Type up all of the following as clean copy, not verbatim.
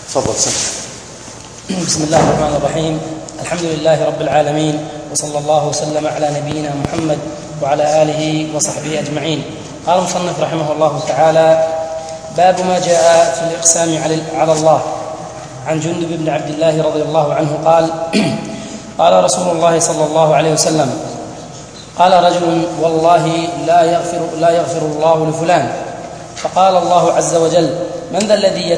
تفضل سمع. بسم الله الرحمن الرحيم. الحمد لله رب العالمين، وصلى الله وسلم على نبينا محمد وعلى آله وصحبه أجمعين. قال المصنف رحمه الله تعالى: باب ما جاء في الإقسام على الله. عن جندب بن عبد الله رضي الله عنه قال: قال رسول الله صلى الله عليه وسلم: قال رجل: والله لا يغفر الله لفلان. فقال الله عز وجل: من ذا الذي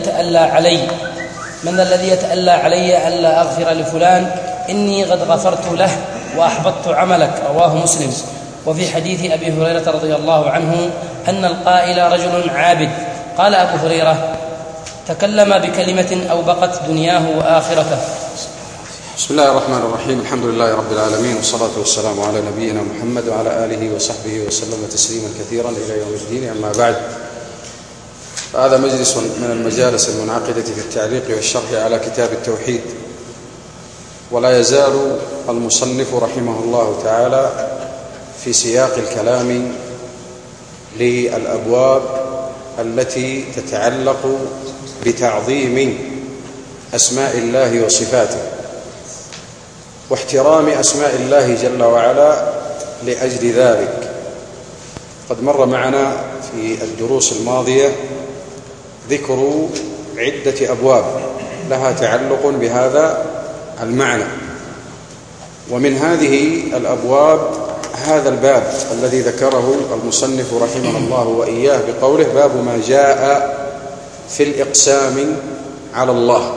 يتألى علي ألا أغفر لفلان؟ إني قد غفرت له وأحبطت عملك. رواه مسلم. وفي حديث أبي هريرة رضي الله عنه أن القائل رجل عابد. قال أبو هريرة: تكلم بكلمة أوبقت دنياه وآخرته. بسم الله الرحمن الرحيم. الحمد لله رب العالمين، والصلاة والسلام على نبينا محمد وعلى آله وصحبه وسلم تسليما كثيرا إلى يوم الدين. أما بعد، هذا مجلس من المجالس المنعقدة في التعليق والشرح على كتاب التوحيد، ولا يزال المصنف رحمه الله تعالى في سياق الكلام للأبواب التي تتعلق بتعظيم أسماء الله وصفاته واحترام أسماء الله جل وعلا. لأجل ذلك قد مر معنا في الدروس الماضية ذكر عدة أبواب لها تعلق بهذا المعنى، ومن هذه الأبواب هذا الباب الذي ذكره المصنف رحمه الله وإياه بقوله: باب ما جاء في الإقسام على الله.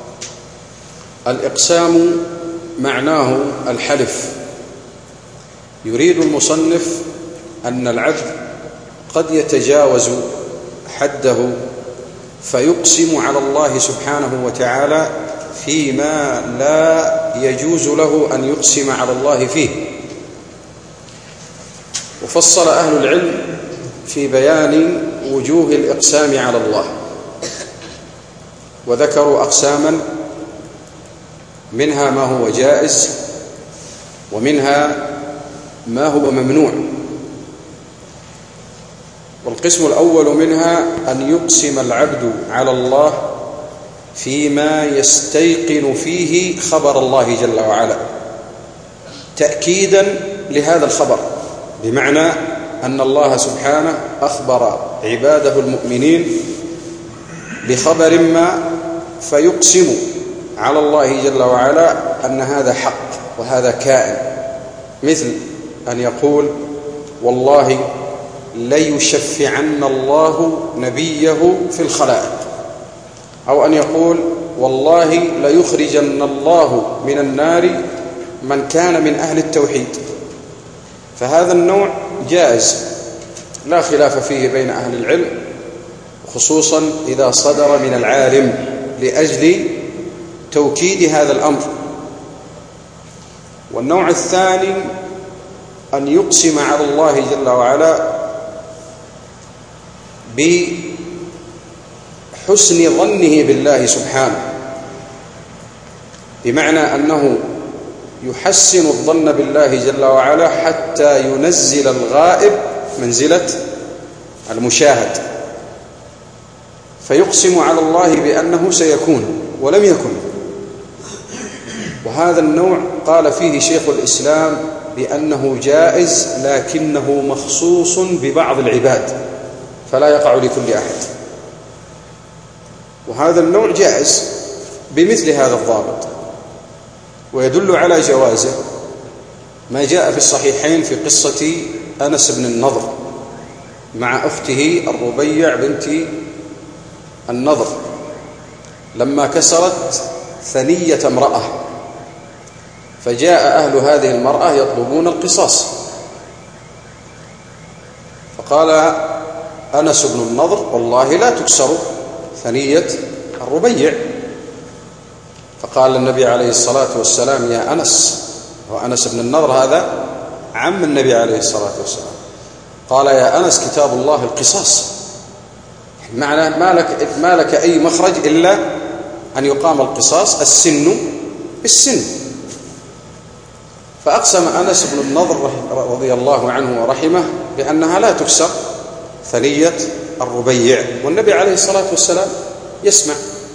الإقسام معناه الحلف. يريد المصنف أن العبد قد يتجاوز حده فيقسم على الله سبحانه وتعالى فيما لا يجوز له أن يقسم على الله فيه. وفصل أهل العلم في بيان وجوه الإقسام على الله، وذكروا أقساما، منها ما هو جائز ومنها ما هو ممنوع. والقسم الأول منها أن يقسم العبد على الله فيما يستيقن فيه خبر الله جل وعلا تأكيدا لهذا الخبر، بمعنى أن الله سبحانه أخبر عباده المؤمنين بخبر ما فيقسم على الله جل وعلا أن هذا حق وهذا كائن، مثل أن يقول: والله ليشفعن الله نبيه في الخلائق، أو أن يقول: والله ليخرجن الله من النار من كان من أهل التوحيد. فهذا النوع جائز لا خلاف فيه بين أهل العلم، خصوصا إذا صدر من العالم لأجل توكيد هذا الأمر. والنوع الثاني أن يقسم على الله جل وعلا بحسن ظنه بالله سبحانه، بمعنى أنه يحسن الظن بالله جل وعلا حتى ينزل الغائب منزلة المشاهد، فيقسم على الله بأنه سيكون ولم يكن. وهذا النوع قال فيه شيخ الإسلام بأنه جائز، لكنه مخصوص ببعض العباد فلا يقع لكل أحد. وهذا النوع جائز بمثل هذا الضابط. ويدل على جوازه ما جاء في الصحيحين في قصة أنس بن النضر مع أخته الربيع بنت النضر لما كسرت ثنية امرأة، فجاء أهل هذه المرأة يطلبون القصاص، فقال أنس بن النضر: والله لا تكسر ثنية الربيع. فقال النبي عليه الصلاة والسلام: يا أنس، وأنس بن النضر هذا عم النبي عليه الصلاة والسلام، قال: يا أنس، كتاب الله القصاص، معنى ما لك أي مخرج إلا أن يقام القصاص، السن بالسن. فأقسم أنس بن النضر رضي الله عنه ورحمه بأنها لا تكسر ثنية الربيع، والنبي عليه الصلاة والسلام يسمع.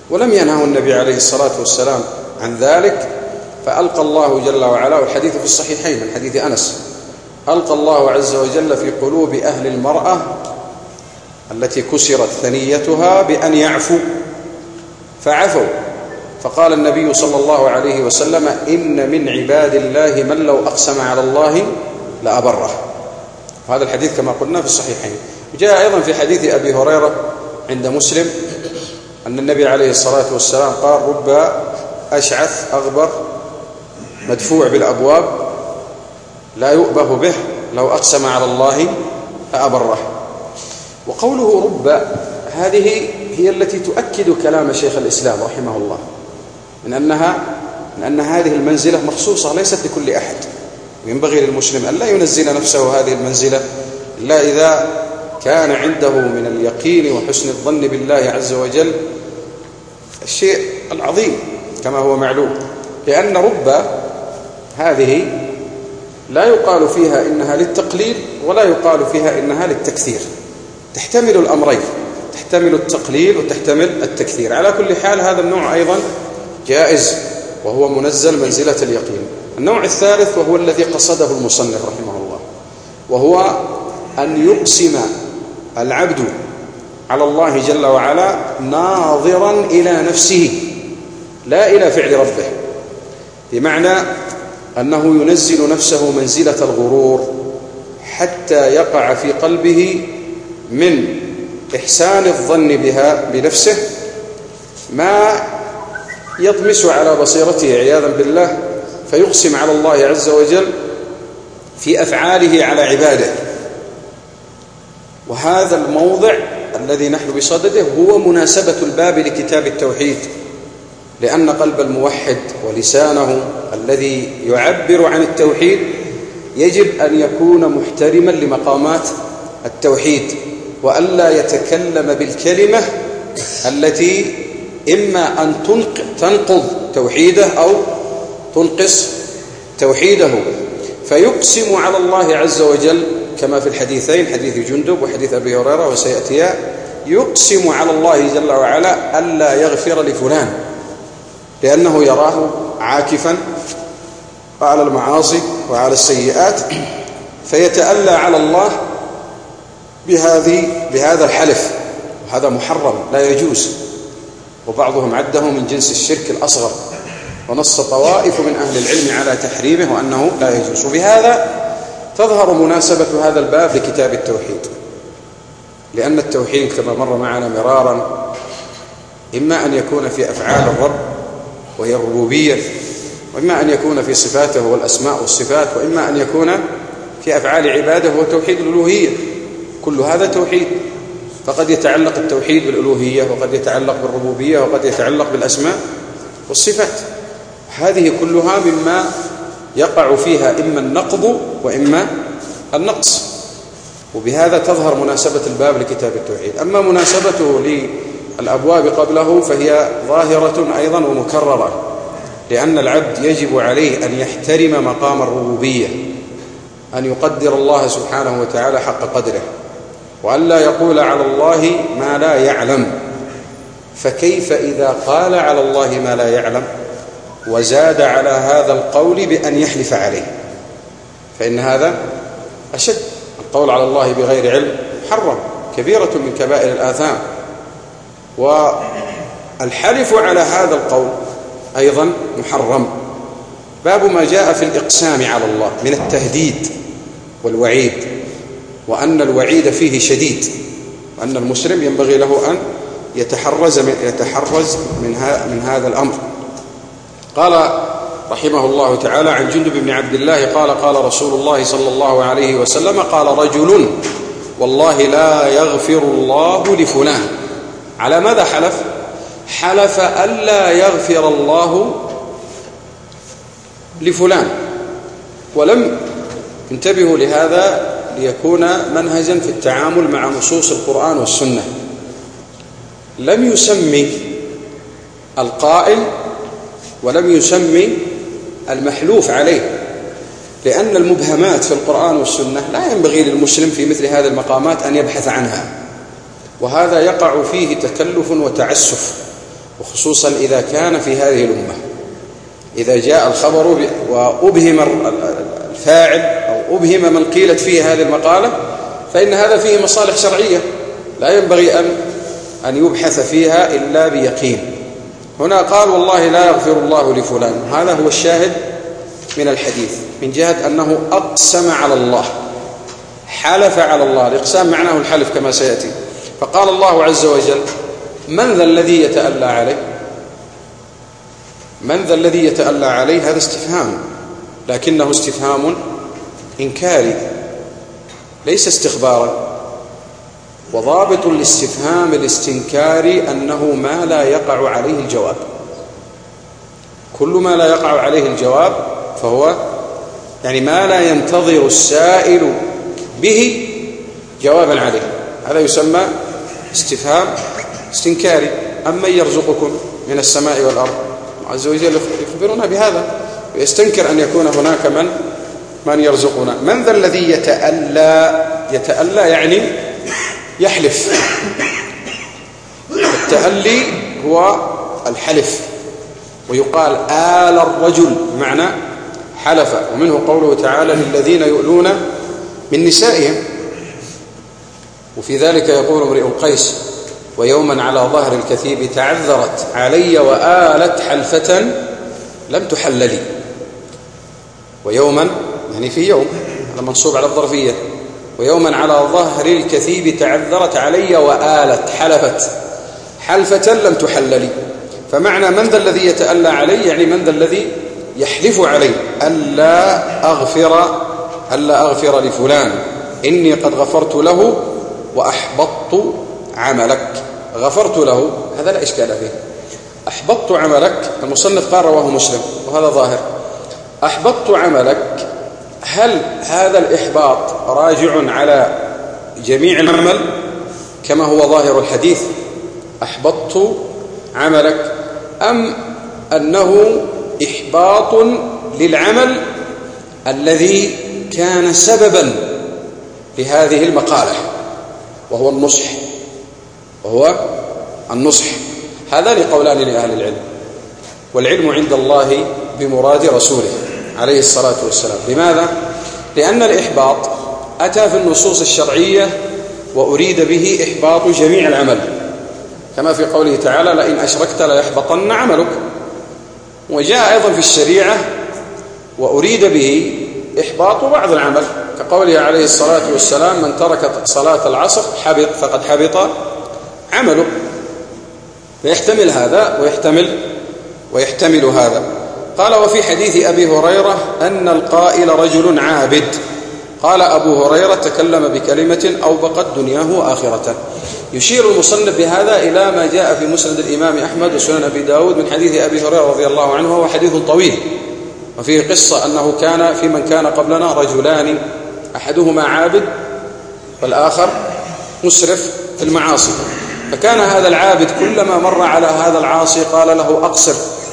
ولم ينهه النبي عليه الصلاة والسلام عن ذلك، فألقى الله جل وعلا، والحديث في الصحيحين من حديث أنس، ألقى الله عز وجل في قلوب أهل المرأة التي كسرت ثنيتها بأن يعفوا، فعفوا، فقال النبي صلى الله عليه وسلم: إن من عباد الله من لو أقسم على الله لأبره. وهذا الحديث كما قلنا في الصحيحين. جاء أيضا في حديث أبي هريرة عند مسلم أن النبي عليه الصلاة والسلام قال: رب أشعث أغبر مدفوع بالأبواب لا يؤبه به لو أقسم على الله لأبره. وقوله رب هذه هي التي تؤكد كلام شيخ الإسلام رحمه الله من أن هذه المنزلة مخصوصة ليست لكل أحد، وينبغي للمسلم أن لا ينزل نفسه هذه المنزلة إلا إذا كان عنده من اليقين وحسن الظن بالله عز وجل الشيء العظيم كما هو معلوم. لأن رب هذه لا يقال فيها إنها للتقليل ولا يقال فيها إنها للتكثير، تحتمل الأمرين، تحتمل التقليل وتحتمل التكثير. على كل حال هذا النوع أيضا جائز وهو منزل منزلة اليقين. النوع الثالث وهو الذي قصده المصنف رحمه الله، وهو أن يقسم العبد على الله جل وعلا ناظرا إلى نفسه لا إلى فعل ربه، بمعنى أنه ينزل نفسه منزلة الغرور حتى يقع في قلبه من إحسان الظن بها بنفسه ما يطمس على بصيرته عياذا بالله، فيقسم على الله عز وجل في أفعاله على عباده. وهذا الموضع الذي نحن بصدده هو مناسبة الباب لكتاب التوحيد، لأن قلب الموحد ولسانه الذي يعبر عن التوحيد يجب أن يكون محترما لمقامات التوحيد، وألا يتكلم بالكلمة التي إما أن تنقض توحيده أو تنقص توحيده. فيقسم على الله عز وجل كما في الحديثين، حديث جندب وحديث أبي هريرة وسيأتيا، يقسم على الله جل وعلا ألا يغفر لفلان لأنه يراه عاكفا على المعاصي وعلى السيئات، فيتألى على الله بهذا الحلف، وهذا محرم لا يجوز، وبعضهم عده من جنس الشرك الأصغر، ونص طوائف من أهل العلم على تحريمه وأنه لا يجوز. وبهذا تظهر مناسبة هذا الباب لكتاب التوحيد، لأن التوحيد كما مر معنا مرارا إما أن يكون في أفعال الرب وهي الربوبية، وإما أن يكون في صفاته والأسماء والصفات، وإما أن يكون في أفعال عباده هو توحيد الألوهية. كل هذا توحيد، فقد يتعلق التوحيد بالألوهية، وقد يتعلق بالربوبية، وقد يتعلق بالأسماء والصفات. هذه كلها مما يقع فيها إما النقض وإما النقص، وبهذا تظهر مناسبة الباب لكتاب التوحيد. أما مناسبته للأبواب قبله فهي ظاهرة أيضا ومكررة، لأن العبد يجب عليه أن يحترم مقام الربوبية، أن يقدر الله سبحانه وتعالى حق قدره، وأن لا يقول على الله ما لا يعلم. فكيف إذا قال على الله ما لا يعلم وزاد على هذا القول بأن يحلف عليه؟ فإن هذا أشد. القول على الله بغير علم محرم، كبيرة من كبائر الآثام، والحلف على هذا القول أيضا محرم. باب ما جاء في الإقسام على الله من التهديد والوعيد، وأن الوعيد فيه شديد، وأن المسلم ينبغي له أن يتحرز من هذا الأمر. قال رحمه الله تعالى عن جندب بن عبد الله قال: قال رسول الله صلى الله عليه وسلم: قال رجل: والله لا يغفر الله لفلان. على ماذا حلف؟ حلف ألا يغفر الله لفلان. ولم انتبهوا لهذا ليكون منهجا في التعامل مع نصوص القرآن والسنة. لم يسمي القائل ولم يسمي المحلوف عليه، لأن المبهمات في القرآن والسنة لا ينبغي للمسلم في مثل هذه المقامات أن يبحث عنها، وهذا يقع فيه تكلف وتعسف، وخصوصا إذا كان في هذه الأمة، إذا جاء الخبر وأبهم الفاعل أو أبهم من قيلت فيه هذه المقالة، فإن هذا فيه مصالح شرعية لا ينبغي أن يبحث فيها إلا بيقين. هنا قال والله لا يغفر الله لفلان، هذا هو الشاهد من الحديث من جهة أنه أقسم على الله، حلف على الله. الإقسام معناه الحلف كما سيأتي. فقال الله عز وجل من ذا الذي يتألى عليه؟ من ذا الذي يتألى عليه؟ هذا استفهام، لكنه استفهام إنكاري ليس استخبارا. وضابط الاستفهام الاستنكاري أنه ما لا يقع عليه الجواب. كل ما لا يقع عليه الجواب فهو يعني ما لا ينتظر السائل به جوابا عليه، هذا يسمى استفهام استنكاري. أمن يرزقكم من السماء والأرض؟ عز وجل يخبرنا بهذا ويستنكر أن يكون هناك من يرزقنا. من ذا الذي يتألى؟ يتألى يعني يحلف. التألي هو الحلف، ويقال آل الرجل بمعنى حلف. ومنه قوله تعالى للذين يؤلون من نسائهم. وفي ذلك يقول امرئ القيس ويوما على ظهر الكثيب تعذرت علي وآلت حلفة لم تحل لي. ويوما يعني في يوم، هذا منصوب على الظرفية. ويوما على ظهر الكثيب تعذرت علي وآلت حلفت حلفة لم تحل لي. فمعنى من ذا الذي يتألى علي يعني من ذا الذي يحلف علي ألا أغفر لفلان إني قد غفرت له وأحبطت عملك. غفرت له هذا لا إشكال فيه. أحبطت عملك المصنف قال رواه مسلم وهذا ظاهر. أحبطت عملك، هل هذا الإحباط راجع على جميع العمل كما هو ظاهر الحديث أحبطت عملك، أم أنه إحباط للعمل الذي كان سببا لهذه المقالة وهو النصح؟ هذان قولان لأهل العلم، والعلم عند الله بمراد رسوله عليه الصلاة والسلام. لماذا؟ لأن الإحباط أتى في النصوص الشرعية وأريد به إحباط جميع العمل، كما في قوله تعالى لئن أشركت ليحبطن عملك. وجاء أيضا في الشريعة وأريد به إحباط بعض العمل، كقوله عليه الصلاة والسلام من ترك صلاة العصر فقد حبط عمله. فيحتمل هذا ويحتمل هذا. قال وفي حديث أبي هريرة أن القائل رجل عابد. قال أبو هريرة تكلم بكلمة أوبقت دنياه وآخرته. يشير المصنف بهذا إلى ما جاء في مسند الإمام أحمد وسنن أبي داود من حديث أبي هريرة رضي الله عنه، وهو حديث طويل وفيه قصة أنه كان في من كان قبلنا رجلان أحدهما عابد والآخر مسرف في المعاصي. فكان هذا العابد كلما مر على هذا العاصي قال له أقصر،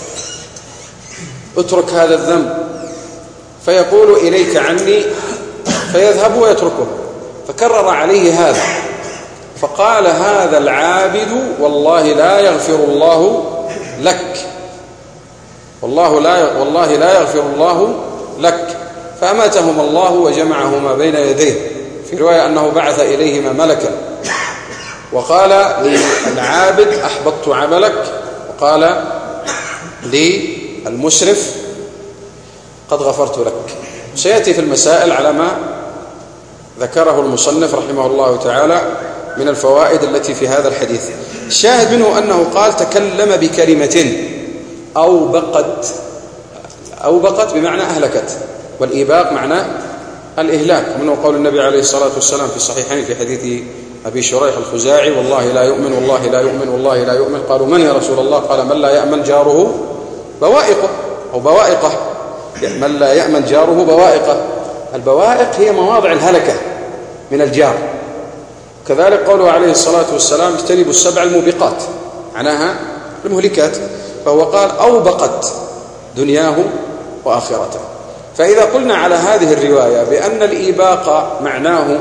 اترك هذا الذنب، فيقول إليك عني، فيذهب ويتركه. فكرر عليه هذا، فقال هذا العابد والله لا يغفر الله لك، والله لا يغفر الله لك. فأماتهما الله وجمعهما بين يديه. في رواية أنه بعث إليهما ملكا وقال للعابد أحبطت عملك، وقال للمسرف قد غفرت لك. سيأتي في المسائل على ما ذكره المصنف رحمه الله تعالى من الفوائد التي في هذا الحديث. الشاهد منه أنه قال تكلم بكلمة أوبقت بمعنى أهلكت، والإيباق معناه الإهلاك. منه قول النبي عليه الصلاة والسلام في الصحيحين في حديث أبي شريح الخزاعي والله لا يؤمن والله لا يؤمن والله لا يؤمن. قالوا من يا رسول الله؟ قال من لا يأمن جاره بوائقه أو بوائقه. من لا يأمن جاره بوائقه. البوائق هي مواضع الهلكة من الجار. كذلك قوله عليه الصلاة والسلام اجتنبوا السبع الموبقات، معناها المهلكات. فهو قال أوبقت دنياه وآخرته. فإذا قلنا على هذه الرواية بأن الإيباق معناه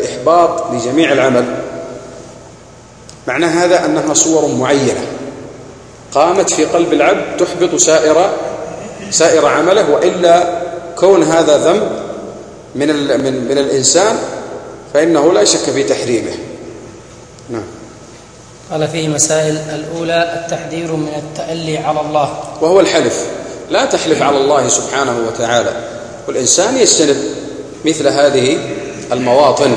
الإحباط لجميع العمل، معنى هذا أنها صور معينة قامت في قلب العبد تحبط سائر عمله، وإلا كون هذا ذنب من الإنسان فإنه لا شك في تحريمه. نعم. قال فيه مسائل. الأولى التحذير من التألي على الله، وهو الحلف. لا تحلف على الله سبحانه وتعالى، والإنسان يجتنب مثل هذه المواطن.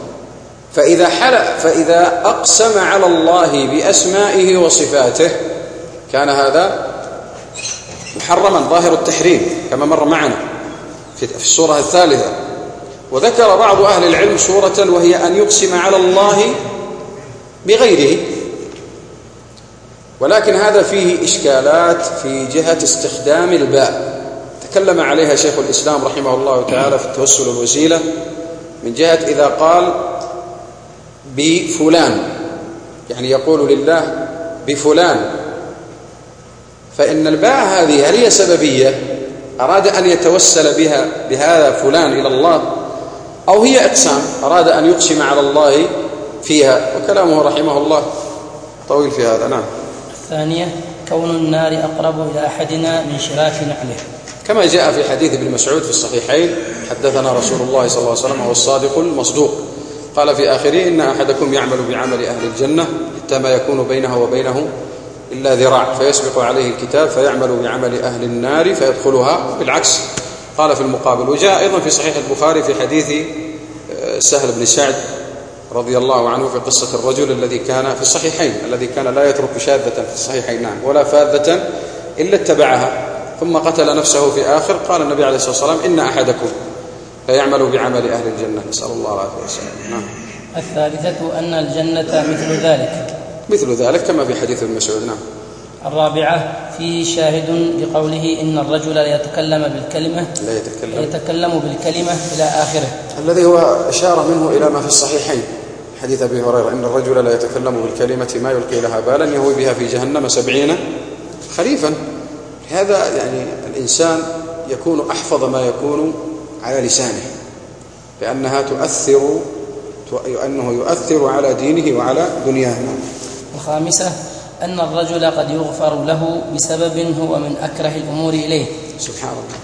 فإذا أقسم على الله بأسمائه وصفاته كان هذا محرما ظاهر التحريم كما مر معنا في السورة الثالثة. وذكر بعض أهل العلم سورة وهي أن يقسم على الله بغيره، ولكن هذا فيه إشكالات في جهة استخدام الباء تكلم عليها شيخ الإسلام رحمه الله تعالى في التوسل والوسيلة، من جهة إذا قال بفلان يعني يقول لله بفلان، فإن الباء هذه هل هي سببية أراد أن يتوسل بهذا فلان إلى الله، أو هي إقسام أراد أن يقسم على الله فيها؟ وكلامه رحمه الله طويل في هذا. نعم. الثانية كون النار أقرب إلى أحدنا من شراك نعله، كما جاء في حديث ابن مسعود في الصحيحين: حدثنا رسول الله صلى الله عليه وسلم وهو الصادق المصدوق قال في آخره: إن أحدكم يعمل بعمل أهل الجنة حتى ما يكون بينه وبينه إلا ذراع فيسبق عليه الكتاب فيعمل بعمل أهل النار فيدخلها، بالعكس قال في المقابل. وجاء أيضا في صحيح البخاري في حديث سهل بن سعد رضي الله عنه في قصة الرجل الذي كان في الصحيحين الذي كان لا يترك شاذة في الصحيحين نعم ولا فاذة إلا اتبعها ثم قتل نفسه في آخر. قال النبي عليه الصلاة والسلام: إن أحدكم لا يعمل بعمل أهل الجنة، نسأل الله العافية والسلام. نعم. الثالثة أن الجنة مثل ذلك كما في حديث ابن مسعود. نعم. الرابعة فيه شاهد لقوله: إن الرجل لا يتكلم بالكلمة إلى آخره، الذي هو إشارة منه إلى ما في الصحيحين حديث أبي هريرة: إن الرجل لا يتكلم بالكلمة ما يلقي لها بالا يهوي بها في جهنم 70 خريفا. هذا يعني الإنسان يكون أحفظ ما يكون على لسانه، لأنه يؤثر على دينه وعلى دنياه. الخامسة أن الرجل قد يغفر له بسبب هو من أكره الأمور إليه. سبحان الله.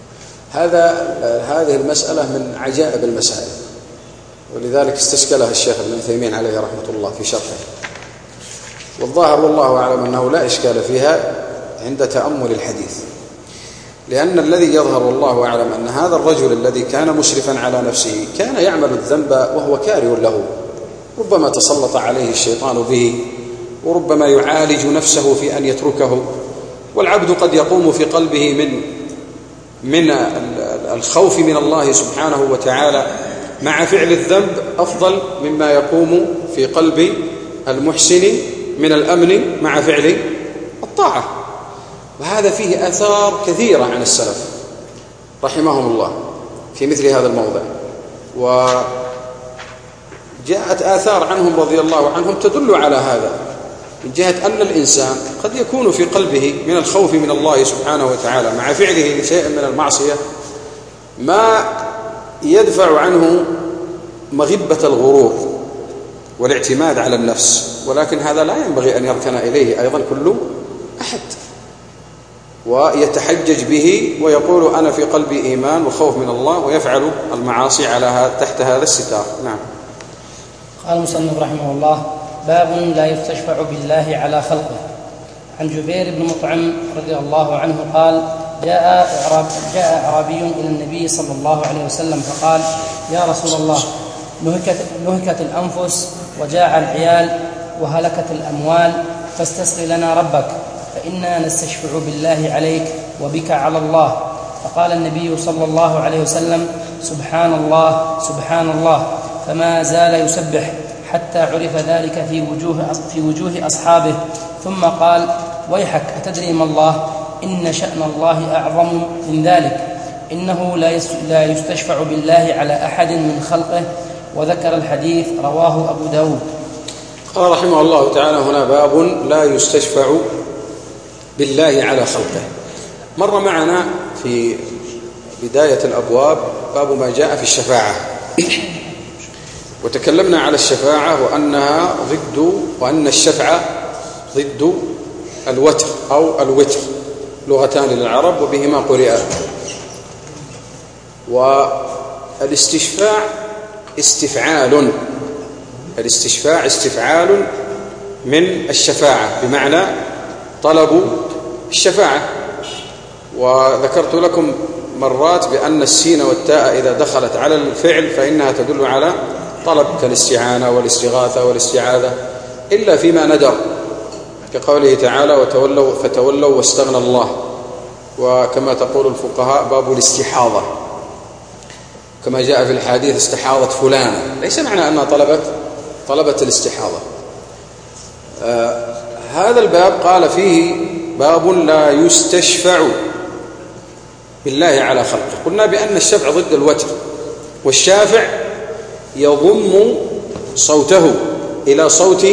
هذه المسألة من عجائب المسائل، ولذلك استشكلها الشيخ ابن عثيمين عليه رحمة الله في شرحه، والظاهر والله أعلم أنه لا إشكال فيها عند تأمل الحديث، لأن الذي يظهر والله أعلم أن هذا الرجل الذي كان مشرفا على نفسه كان يعمل الذنب وهو كاره له، ربما تسلط عليه الشيطان به، وربما يعالج نفسه في أن يتركه. والعبد قد يقوم في قلبه من الخوف من الله سبحانه وتعالى مع فعل الذنب أفضل مما يقوم في قلب المحسن من الأمن مع فعل الطاعة. وهذا فيه آثار كثيرة عن السلف رحمهم الله في مثل هذا الموضع، وجاءت آثار عنهم رضي الله عنهم تدل على هذا، من جهة أن الإنسان قد يكون في قلبه من الخوف من الله سبحانه وتعالى مع فعله لشيء من المعصية ما يدفع عنه مغبة الغرور والاعتماد على النفس، ولكن هذا لا ينبغي أن يركن إليه أيضا كل أحد ويتحجج به ويقول أنا في قلبي إيمان وخوف من الله ويفعل المعاصي تحت هذا الستار. نعم. قال المصنف رحمه الله: باب لا يستشفع بالله على خلقه. عن جبير بن مطعم رضي الله عنه قال: جاء أعرابي إلى النبي صلى الله عليه وسلم فقال: يا رسول الله، نهكت الأنفس وجاع العيال وهلكت الأموال، فاستسق لنا ربك، فإنا نستشفع بالله عليك وبك على الله. فقال النبي صلى الله عليه وسلم: سبحان الله سبحان الله، فما زال يسبح حتى عرف ذلك في وجوه أصحابه، ثم قال: ويحك، أتدري ما الله؟ إن شأن الله أعظم من ذلك، إنه لا يستشفع بالله على أحد من خلقه. وذكر الحديث، رواه أبو داود. قال رحمه الله تعالى هنا: باب لا يستشفع بالله على خلقه. مر معنا في بداية الأبواب باب ما جاء في الشفاعة، وتكلمنا على الشفاعة وأن الشفعة ضد الوتر أو الوتر، لغتان للعرب وبهما قرئ. والاستشفاع استفعال، الاستشفاع استفعال من الشفاعة، بمعنى طلب الشفاعة. وذكرت لكم مرات بأن السين والتاء إذا دخلت على الفعل فإنها تدل على طلب، كالاستعانة والاستغاثة والاستعاذة، إلا فيما ندر، كقوله تعالى فتولوا واستغنى الله، وكما تقول الفقهاء باب الاستحاضة، كما جاء في الحديث استحاضت فلانة، ليس معنى أنها طلبت الاستحاضة. هذا الباب قال فيه باب لا يستشفع بالله على خلقه. قلنا بأن الشفع ضد الوتر، والشافع يضم صوته إلى صوت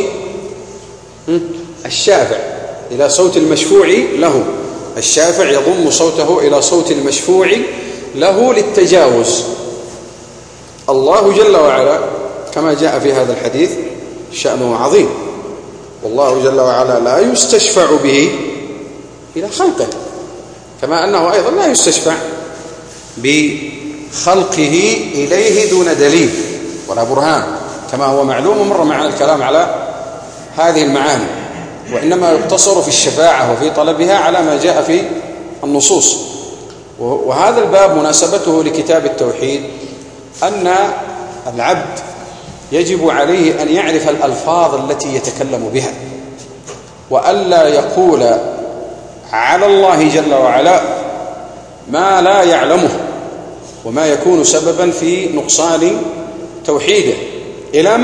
الشافع، إلى صوت المشفوع له. الشافع يضم صوته إلى صوت المشفوع له للتجاوز. الله جل وعلا كما جاء في هذا الحديث شأنه عظيم، والله جل وعلا لا يستشفع به إلى خلقه، كما أنه أيضا لا يستشفع بخلقه إليه دون دليل ولا برهان، كما هو معلوم، مر معنا الكلام على هذه المعاني. وإنما يقتصر في الشفاعة وفي طلبها على ما جاء في النصوص. وهذا الباب مناسبته لكتاب التوحيد أن العبد يجب عليه أن يعرف الألفاظ التي يتكلم بها، وألا يقول على الله جل وعلا ما لا يعلمه وما يكون سببا في نقصان توحيده. إلى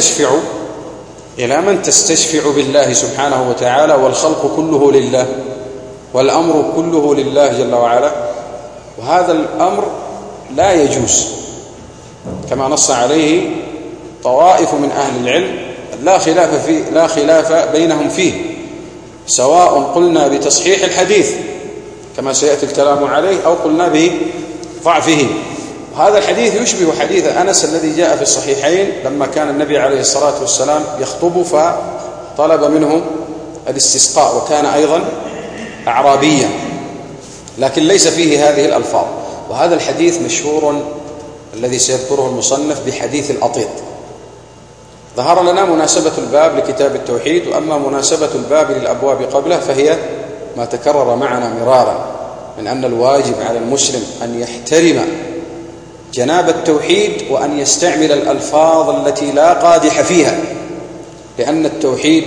من تستشفع بالله سبحانه وتعالى والخلق كله لله والأمر كله لله جل وعلا. وهذا الأمر لا يجوز، كما نص عليه طوائف من أهل العلم لا خلاف بينهم فيه، سواء قلنا بتصحيح الحديث كما سيأتي الكلام عليه أو قلنا بضعفه. وهذا الحديث يشبه حديث أنس الذي جاء في الصحيحين لما كان النبي عليه الصلاة والسلام يخطب فطلب منه الاستسقاء، وكان أيضا أعرابيا، لكن ليس فيه هذه الألفاظ. وهذا الحديث مشهور الذي سيذكره المصنف بحديث الأطيط. ظهر لنا مناسبة الباب لكتاب التوحيد، وأما مناسبة الباب للأبواب قبله فهي ما تكرر معنا مرارا من أن الواجب على المسلم أن يحترم جناب التوحيد وأن يستعمل الألفاظ التي لا قادح فيها، لأن التوحيد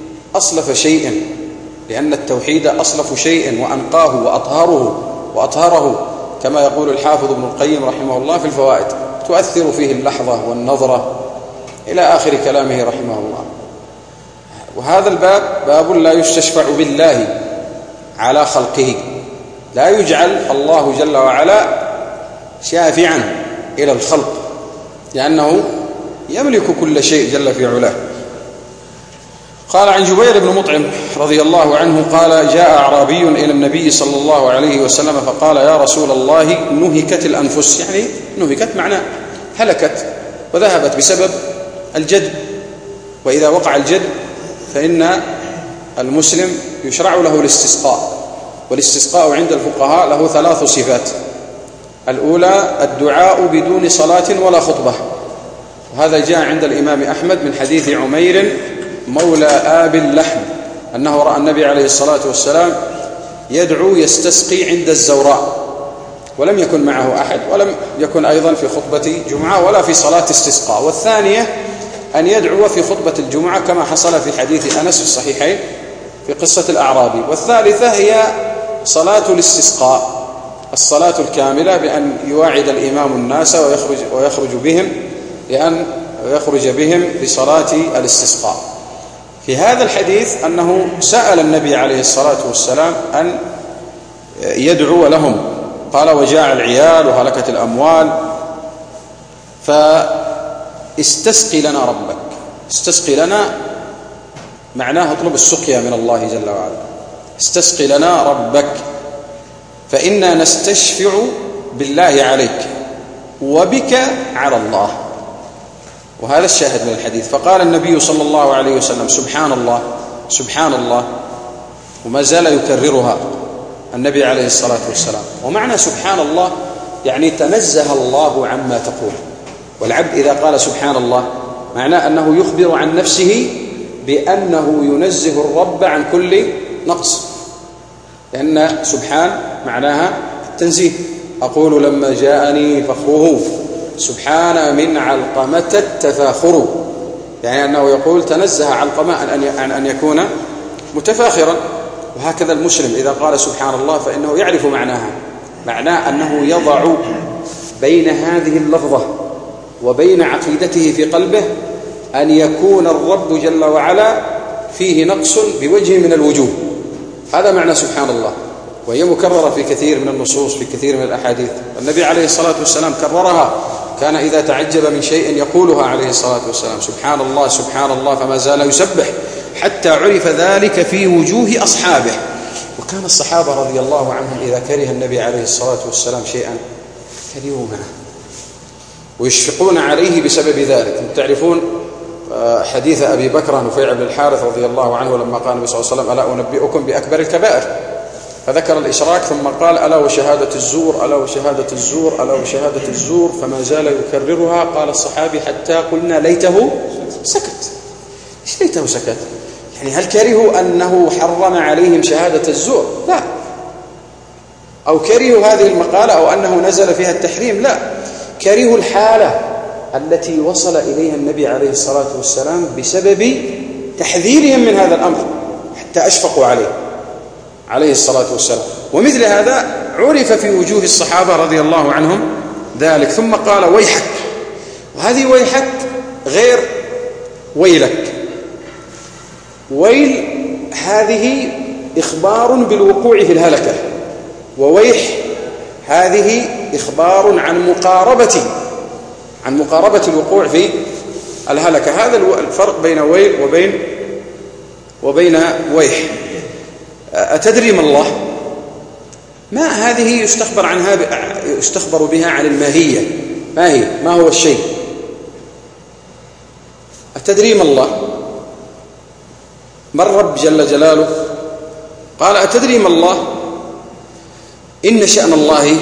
أصلف شيء وأنقاه وأطهره كما يقول الحافظ ابن القيم رحمه الله في الفوائد، تؤثر فيه اللحظة والنظرة إلى آخر كلامه رحمه الله. وهذا الباب باب لا يستشفع بالله على خلقه، لا يجعل الله جل وعلا شافعا إلى الخلق، لأنه يملك كل شيء جل في علاه. قال عن جبير بن مطعم رضي الله عنه قال جاء أعرابي إلى النبي صلى الله عليه وسلم فقال يا رسول الله نهكت الأنفس، يعني نهكت معناه هلكت وذهبت بسبب الجد، وإذا وقع الجد فإن المسلم يشرع له الاستسقاء، والاستسقاء عند الفقهاء له 3 صفات. الأولى الدعاء بدون صلاة ولا خطبة، وهذا جاء عند الإمام أحمد من حديث عمير مولى آب اللحم أنه رأى النبي عليه الصلاة والسلام يدعو يستسقي عند الزوراء، ولم يكن معه أحد، ولم يكن أيضا في خطبة جمعة ولا في صلاة استسقاء. والثانية أن يدعو في خطبة الجمعة كما حصل في حديث أنس في الصحيحين في قصة الأعرابي. والثالثة هي صلاة الاستسقاء، الصلاة الكاملة، بأن يواعد الإمام الناس ويخرج بهم لصلاة الاستسقاء. في هذا الحديث أنه سأل النبي عليه الصلاة والسلام أن يدعو لهم، قال وجاع العيال وهلكت الأموال، فاستسقي لنا ربك. استسقي لنا معناه اطلب السقيا من الله جل وعلا، استسقي لنا ربك فإنا نستشفع بالله عليك وبك على الله. وهذا الشاهد من الحديث. فقال النبي صلى الله عليه وسلم سبحان الله سبحان الله، وما زال يكررها النبي عليه الصلاة والسلام. ومعنى سبحان الله يعني تنزه الله عما تقول. والعبد إذا قال سبحان الله معناه أنه يخبر عن نفسه بأنه ينزه الرب عن كل نقص، لأن سبحان معناها التنزيه. أقول لما جاءني فخره سبحان من علقمة التفاخر، يعني أنه يقول تنزه علقمة عن أن يكون متفاخرا. وهكذا المسلم إذا قال سبحان الله فإنه يعرف معناها، معناه أنه يضع بين هذه اللفظة وبين عقيدته في قلبه أن يكون الرب جل وعلا فيه نقص بوجه من الوجوه. هذا معنى سبحان الله، وهي مكررة في كثير من النصوص في كثير من الأحاديث. النبي عليه الصلاة والسلام كررها، كان إذا تعجب من شيء يقولها عليه الصلاة والسلام سبحان الله سبحان الله، فما زال يسبح حتى عرف ذلك في وجوه أصحابه. وكان الصحابة رضي الله عنهم إذا كره النبي عليه الصلاة والسلام شيئا كرهوا معه ويشفقون عليه بسبب ذلك. تعرفون حديث أبي بكر نفيع بن الحارث رضي الله عنه لما قال النبي صلى الله عليه وسلم ألا أنبئكم بأكبر الكبائر، فذكر الإشراك ثم قال ألا وشهادة الزور ألا وشهادة الزور ألا وشهادة الزور، فما زال يكررها. قال الصحابي حتى قلنا ليته سكت. إيش ليته سكت؟ يعني هل كرهوا أنه حرم عليهم شهادة الزور؟ لا. أو كرهوا هذه المقالة أو أنه نزل فيها التحريم؟ لا، كرهوا الحالة التي وصل إليها النبي عليه الصلاة والسلام بسبب تحذيرهم من هذا الأمر، حتى أشفقوا عليه الصلاة والسلام. ومثل هذا عرف في وجوه الصحابة رضي الله عنهم ذلك. ثم قال ويحك، وهذه ويحك غير ويلك. ويل هذه إخبار بالوقوع في الهلكة، وويح هذه إخبار عن مقاربة الوقوع في الهلكة. هذا الفرق بين ويل وبين ويح. أتدري ما الله؟ ما هذه يستخبر بها عن الماهية. ما هي؟ ما هو الشيء؟ أتدري ما الله؟ ما الرب جل جلاله؟ قال أتدري ما الله؟ إن شأن الله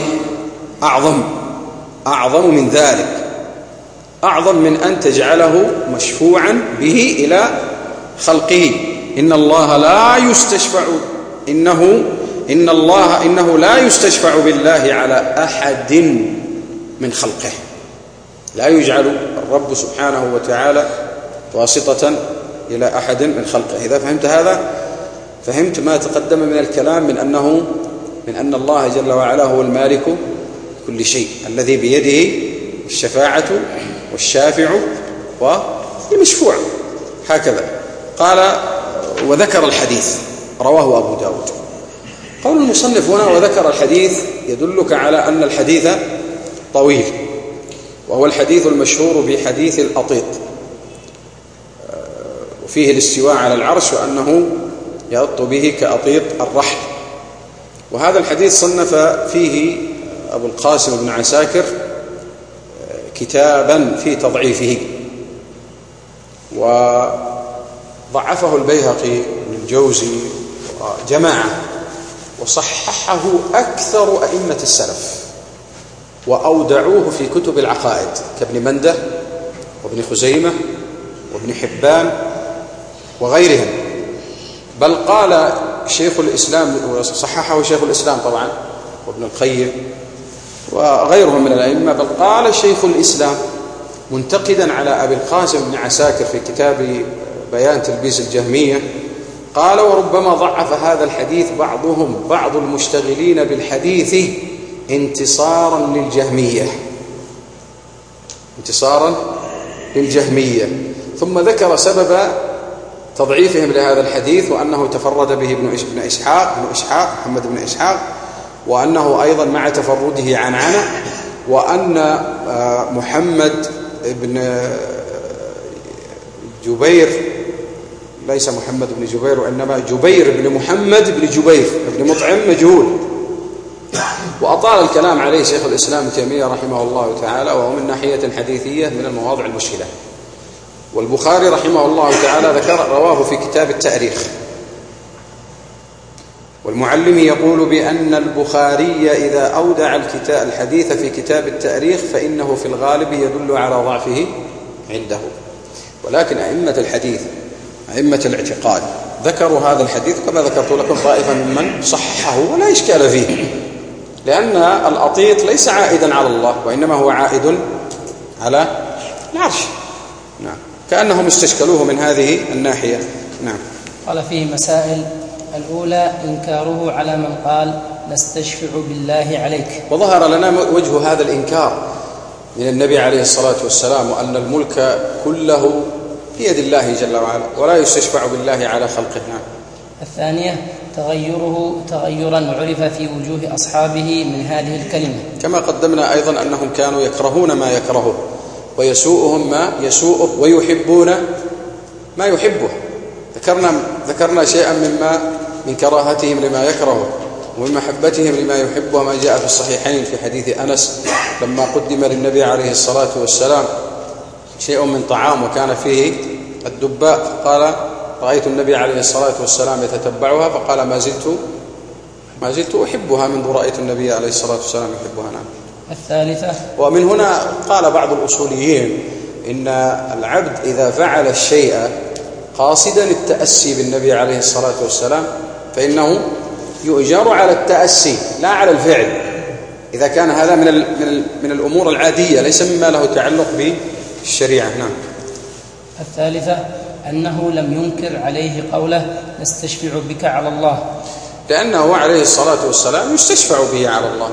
أعظم من ذلك، أعظم من أن تجعله مشفوعا به إلى خلقه. إن الله لا يستشفع إنه لا يستشفع بالله على أحد من خلقه. لا يجعل الرب سبحانه وتعالى واسطة إلى أحد من خلقه. إذا فهمت هذا فهمت ما تقدم من الكلام من أن الله جل وعلا هو المالك كل شيء، الذي بيده الشفاعة والشافع والمشفوع. هكذا قال. وذكر الحديث رواه أبو داود. قول المصنف هنا وذكر الحديث يدلك على أن الحديث طويل، وهو الحديث المشهور بحديث الأطيط، وفيه الاستواء على العرش وأنه يأط به كأطيط الرحل. وهذا الحديث صنف فيه أبو القاسم بن عساكر كتابا في تضعيفه، وضعفه البيهقي والجوزي وجماعة، وصححه أكثر أئمة السلف، وأودعوه في كتب العقائد كابن منده وابن خزيمة وابن حبان وغيرهم. بل قال شيخ الإسلام، وصححه شيخ الإسلام طبعا وابن القيم وغيرهم من الأئمة، بل قال شيخ الإسلام منتقدا على أبي القاسم بن عساكر في كتاب بيان تلبيس الجهمية، قال وربما ضعف هذا الحديث بعض المشتغلين بالحديث انتصارا للجهمية. ثم ذكر سبب تضعيفهم لهذا الحديث، وأنه تفرد به ابن إسحاق محمد بن إسحاق، وأنه أيضا مع تفرده عنعنة، وأن محمد بن جبير ليس محمد بن جبير وإنما جبير بن محمد بن جبير بن مطعم مجهول. وأطال الكلام عليه شيخ الإسلام ابن تيمية رحمه الله تعالى، وهو من ناحية حديثية من المواضع المشكلة. والبخاري رحمه الله تعالى رواه في كتاب التاريخ، والمعلم يقول بأن البخاري إذا أودع الحديث في كتاب التاريخ فإنه في الغالب يدل على ضعفه عنده، ولكن أئمة الحديث أئمة الاعتقاد ذكروا هذا الحديث كما ذكرت لكم طائفة ممن صححه ولا إشكال فيه، لأن الأطيط ليس عائدا على الله وإنما هو عائد على العرش. نعم، كأنهم استشكلوه من هذه الناحية. نعم. قال فيه مسائل: الأولى إنكاره على من قال نستشفع بالله عليك. وظهر لنا وجه هذا الإنكار من النبي عليه الصلاة والسلام، وأن الملك كله بيد الله جل وعلا ولا يستشفع بالله على خلقه. نعم. الثانية تغيره تغيرا عرف في وجوه أصحابه من هذه الكلمة، كما قدمنا أيضا أنهم كانوا يكرهون ما يكرهه ويسوءهم ما يسوءه ويحبون ما يحبه. ذكرنا شيئا من كراهتهم لما يكرهه ومن محبتهم لما يحبه، ما جاء في الصحيحين في حديث أنس لما قدم للنبي عليه الصلاة والسلام شيء من طعام وكان فيه الدباء، فقال: رأيت النبي عليه الصلاة والسلام يتتبعها، فقال: ما زلت أحبها منذ رأيت النبي عليه الصلاة والسلام يحبها. نعم. الثالثة، ومن هنا قال بعض الأصوليين إن العبد إذا فعل الشيء قاصدا التأسي بالنبي عليه الصلاة والسلام فإنه يؤجر على التأسي لا على الفعل، إذا كان هذا من الأمور العادية ليس مما له تعلق بالشريعة. نعم. الثالثة أنه لم ينكر عليه قوله نستشفع بك على الله، لأنه عليه الصلاة والسلام يستشفع به على الله،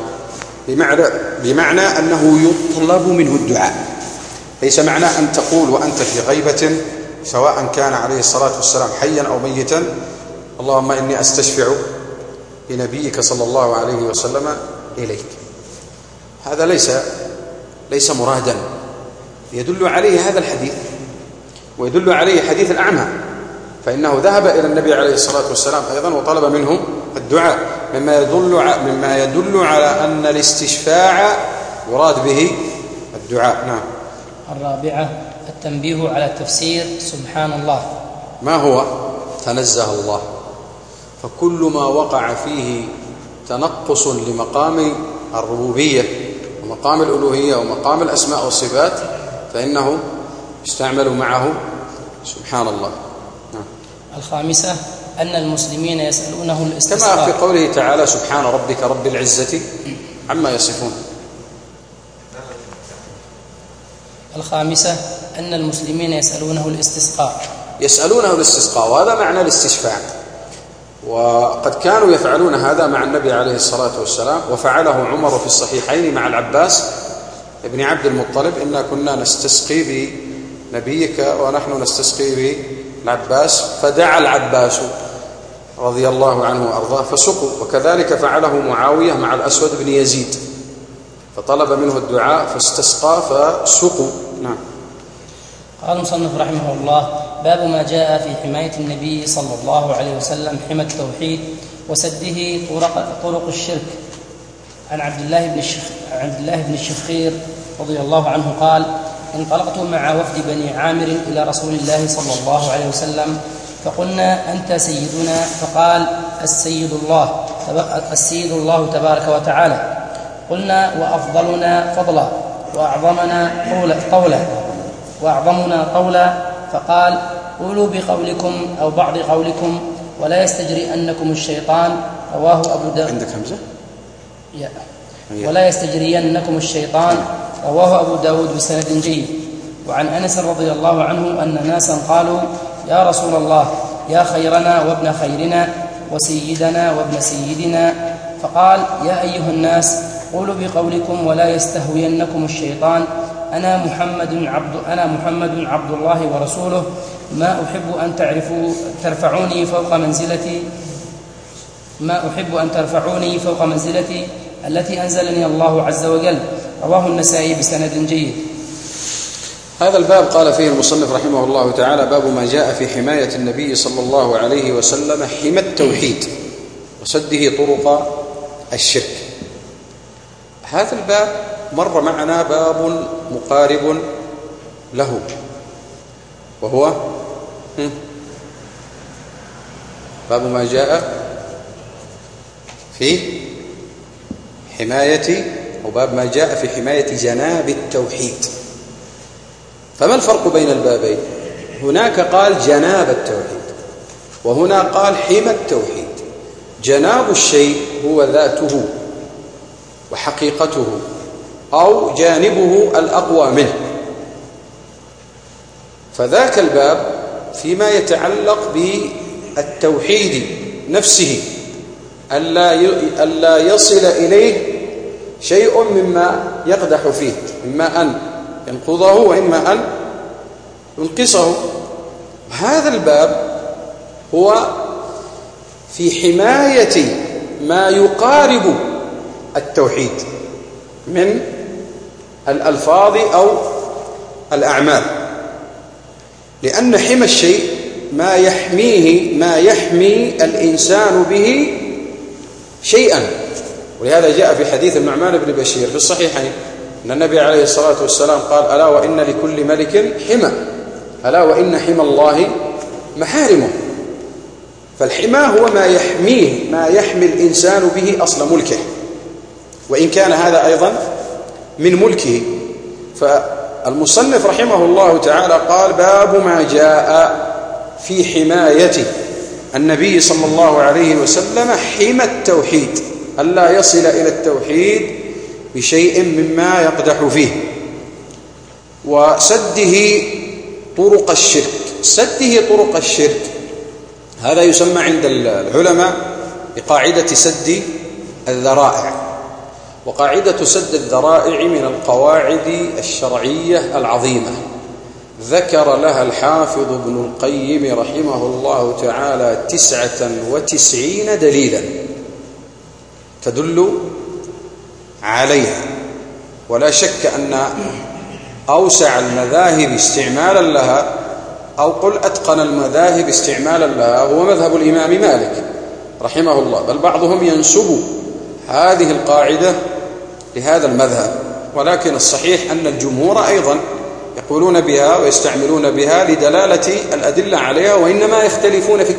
بمعنى أنه يطلب منه الدعاء، ليس معنى أن تقول وأنت في غيبة سواء كان عليه الصلاة والسلام حيا أو ميتا: اللهم إني أستشفع بنبيك صلى الله عليه وسلم إليك. هذا ليس مرادا. يدل عليه هذا الحديث ويدل عليه حديث الأعمى، فإنه ذهب إلى النبي عليه الصلاة والسلام أيضا وطلب منه الدعاء، مما يدل على أن الاستشفاع يراد به الدعاء. نعم. الرابعة التنبيه على تفسير سبحان الله. ما هو؟ تنزه الله، فكل ما وقع فيه تنقص لمقام الربوبية ومقام الألوهية ومقام الأسماء والصفات فإنه يستعمل معه سبحان الله. نعم. الخامسة أن المسلمين يسألونه الاستسقاء، كما في قوله تعالى: سبحان ربك رب العزة عما يصفون. الخامسة أن المسلمين يسألونه الاستسقاء، وهذا معنى الاستشفاع، وقد كانوا يفعلون هذا مع النبي عليه الصلاة والسلام، وفعله عمر في الصحيحين مع العباس ابن عبد المطلب: إنا كنا نستسقي بنبيك ونحن نستسقي بالعباس، فدعا العباس رضي الله عنه وأرضاه فسقوا. وكذلك فعله معاوية مع الأسود بن يزيد، فطلب منه الدعاء فاستسقى فسقوا. نعم. قال المصنف رحمه الله: باب ما جاء في حماية النبي صلى الله عليه وسلم حمى التوحيد وسده طرق الشرك. عن عبد الله بن الشخير رضي الله عنه قال: انطلقت مع وفد بني عامر إلى رسول الله صلى الله عليه وسلم فقلنا: أنت سيدنا؟ فقال: السيد الله تبارك وتعالى. قلنا: وأفضلنا فضلا وأعظمنا طولا. فقال: قولوا بقولكم أو بعض قولكم ولا يستجرئنكم الشيطان. رواه أبو داود. عندك همزة؟ ولا يستجرينكم الشيطان. رواه أبو داود بسند جيد. وعن أنس رضي الله عنه أن ناسا قالوا: يا رسول الله، يا خيرنا وابن خيرنا وسيدنا وابن سيدنا. فقال: يا أيها الناس، قولوا بقولكم ولا يستهوينكم الشيطان. أنا محمد عبد الله ورسوله، ما أحب أن ترفعوني فوق منزلتي التي أنزلني الله عز وجل. رواه النسائي بسند جيد. هذا الباب قال فيه المصنف رحمه الله تعالى: باب ما جاء في حماية النبي صلى الله عليه وسلم حمى التوحيد وسده طرق الشرك. هذا الباب مر معنا باب مقارب له، وهو باب ما جاء في حماية، أو باب ما جاء في حماية جناب التوحيد. فما الفرق بين البابين؟ هناك قال جناب التوحيد، وهنا قال حمى التوحيد. جناب الشيء هو ذاته وحقيقته، أو جانبه الأقوى منه. فذاك الباب فيما يتعلق بالتوحيد نفسه، ألا يصل إليه شيء مما يقدح فيه، إما أن ينقضه وإما أن ينقصه. هذا الباب هو في حماية ما يقارب التوحيد من الألفاظ أو الأعمال، لأن حمى الشيء ما يحمي الإنسان به شيئا. ولهذا جاء في حديث النعمان بن بشير في الصحيحين أن النبي عليه الصلاة والسلام قال: ألا وإن لكل ملك حمى، ألا وإن حمى الله محارمه. فالحمى هو ما يحمي الإنسان به أصل ملكه، وإن كان هذا أيضا من ملكه. فالمصنف رحمه الله تعالى قال: باب ما جاء في حماية النبي صلى الله عليه وسلم حمى التوحيد، ألا يصل إلى التوحيد بشيء مما يقدح فيه، وسده طرق الشرك. سده طرق الشرك هذا يسمى عند العلماء بقاعدة سد الذرائع. وقاعدة سد الذرائع من القواعد الشرعية العظيمة، ذكر لها الحافظ ابن القيم رحمه الله تعالى 99 دليلا تدل عليها. ولا شك أن أوسع المذاهب استعمالا لها، أو قل أتقن المذاهب استعمالا لها، هو مذهب الإمام مالك رحمه الله. بل بعضهم ينسب هذه القاعدة لهذا المذهب، ولكن الصحيح أن الجمهور أيضا يقولون بها ويستعملون بها لدلالة الأدلة عليها، وإنما يختلفون في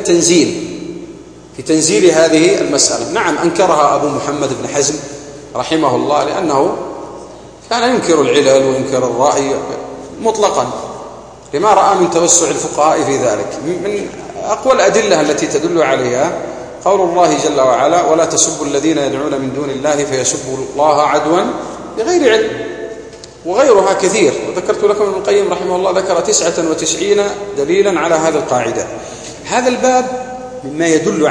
تنزيل هذه المسألة. نعم، أنكرها أبو محمد بن حزم رحمه الله، لأنه كان ينكر العلل وينكر الرأي مطلقا، لما رأى من توسع الفقهاء في ذلك. من أقوى الأدلة التي تدل عليها قول الله جل وعلا: ولا تسبوا الذين يدعون من دون الله فيسبوا الله عدوا بغير علم، وغيرها كثير. وذكرت لكم ابن القيم رحمه الله ذكر 99 دليلا على هذا القاعدة. هذا الباب مما يدل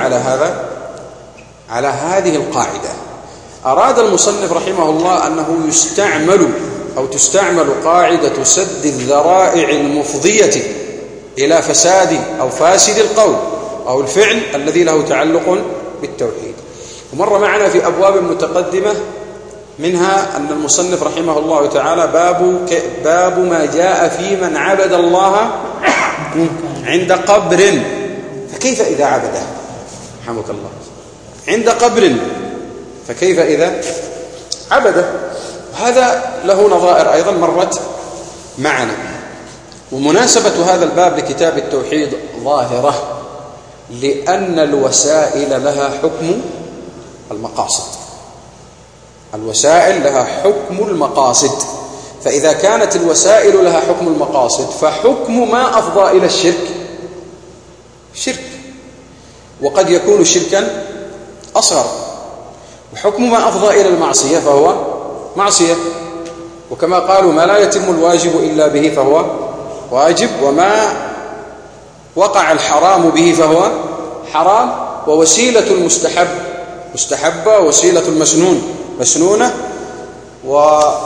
على هذه القاعدة. أراد المصنف رحمه الله أنه تستعمل قاعدة سد الذرائع المفضية إلى فساد أو فاسد القول أو الفعل الذي له تعلق بالتوحيد. ومر معنا في أبواب متقدمة، منها أن المصنف رحمه الله تعالى باب ما جاء في من عبد الله عند قبر، فكيف إذا عبده؟ رحمك الله. عند قبر، فكيف إذا عبده؟ هذا له نظائر أيضا مرت معنا. ومناسبة هذا الباب لكتاب التوحيد ظاهرة، لأن الوسائل لها حكم المقاصد. الوسائل لها حكم المقاصد، فإذا كانت الوسائل لها حكم المقاصد، فحكم ما أفضى إلى الشرك شرك، وقد يكون شركا أصغر. وحكم ما أفضى إلى المعصية فهو معصية، وكما قالوا: ما لا يتم الواجب إلا به فهو واجب، وما وقع الحرام به فهو حرام، ووسيلة المستحب مستحبة، ووسيلة المسنون مسنونة. وهذه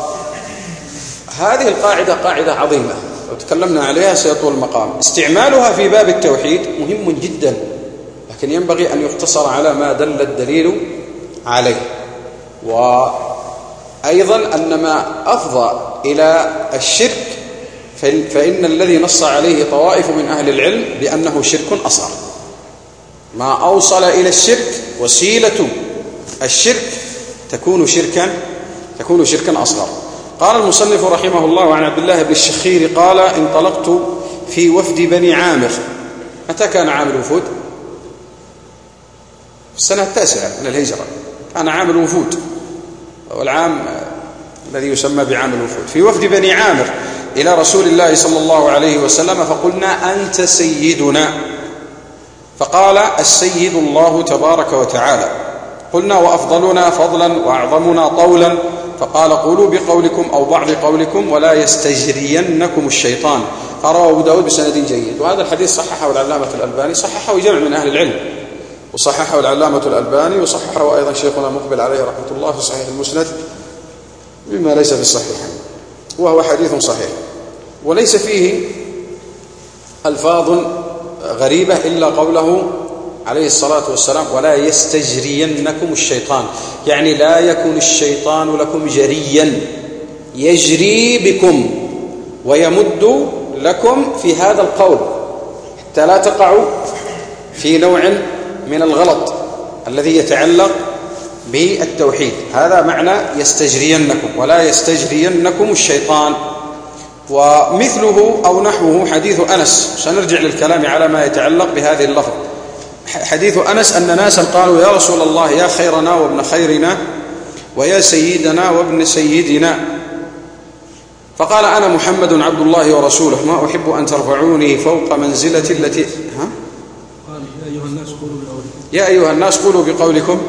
القاعدة قاعدة عظيمة، لو تكلمنا عليها سيطول المقام. استعمالها في باب التوحيد مهم جدا، لكن ينبغي أن يقتصر على ما دل الدليل عليه. وأيضا أن ما أفضى إلى الشرك فإن الذي نص عليه طوائف من أهل العلم بأنه شرك أصغر. ما أوصل إلى الشرك، وسيلة الشرك تكون شركا أصغر. قال المصنف رحمه الله عن عبد الله بن الشخير قال: انطلقت في وفد بني عامر. متى كان عام الوفود؟ في السنة 9 من الهجرة، كان عام الوفود، والعام الذي يسمى بعام الوفود، في وفد بني عامر إلى رسول الله صلى الله عليه وسلم، فقلنا أنت سيدنا، فقال السيد الله تبارك وتعالى. قلنا وأفضلنا فضلا وأعظمنا طولا، فقال قولوا بقولكم أو بعض قولكم ولا يستجرينكم الشيطان. رواه أبو داود بسند جيد. وهذا الحديث صححه العلامة الألباني، صححه جمع من أهل العلم، وصححه العلامة الألباني، وصححه أيضا شيخنا مقبل عليه رحمة الله في صحيح المسند مما ليس في الصحيح، وهو حديث صحيح وليس فيه ألفاظ غريبة إلا قوله عليه الصلاة والسلام ولا يستجرينكم الشيطان، يعني لا يكون الشيطان لكم جريا يجري بكم ويمد لكم في هذا القول حتى لا تقعوا في نوع من الغلط الذي يتعلق بالتوحيد. هذا معنى يستجرينكم، ولا يستجرينكم الشيطان. ومثله أو نحوه حديث أنس، سنرجع للكلام على ما يتعلق بهذه اللفظ. حديث أنس أن ناسا قالوا يا رسول الله يا خيرنا وابن خيرنا ويا سيدنا وابن سيدنا، فقال أنا محمد عبد الله ورسوله ما أحب أن ترفعوني فوق منزلة التي قال يا أيها الناس قولوا بقولكم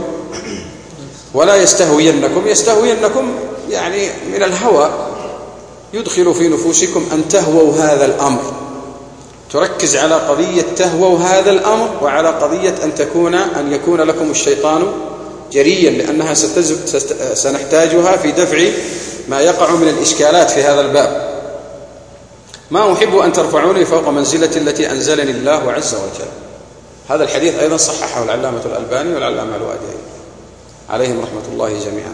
ولا يستهوينكم. يستهوينكم يعني من الهوى، يدخل في نفوسكم أن تهووا هذا الأمر، تركز على قضية تهووا هذا الأمر، وعلى قضية أن يكون لكم الشيطان جريا، لأنها سنحتاجها في دفع ما يقع من الإشكالات في هذا الباب. ما أحب أن ترفعوني فوق منزلة التي أنزلني الله عز وجل. هذا الحديث أيضا صححه العلامة الألباني والعلامة الوادعي عليهم رحمة الله جميعا.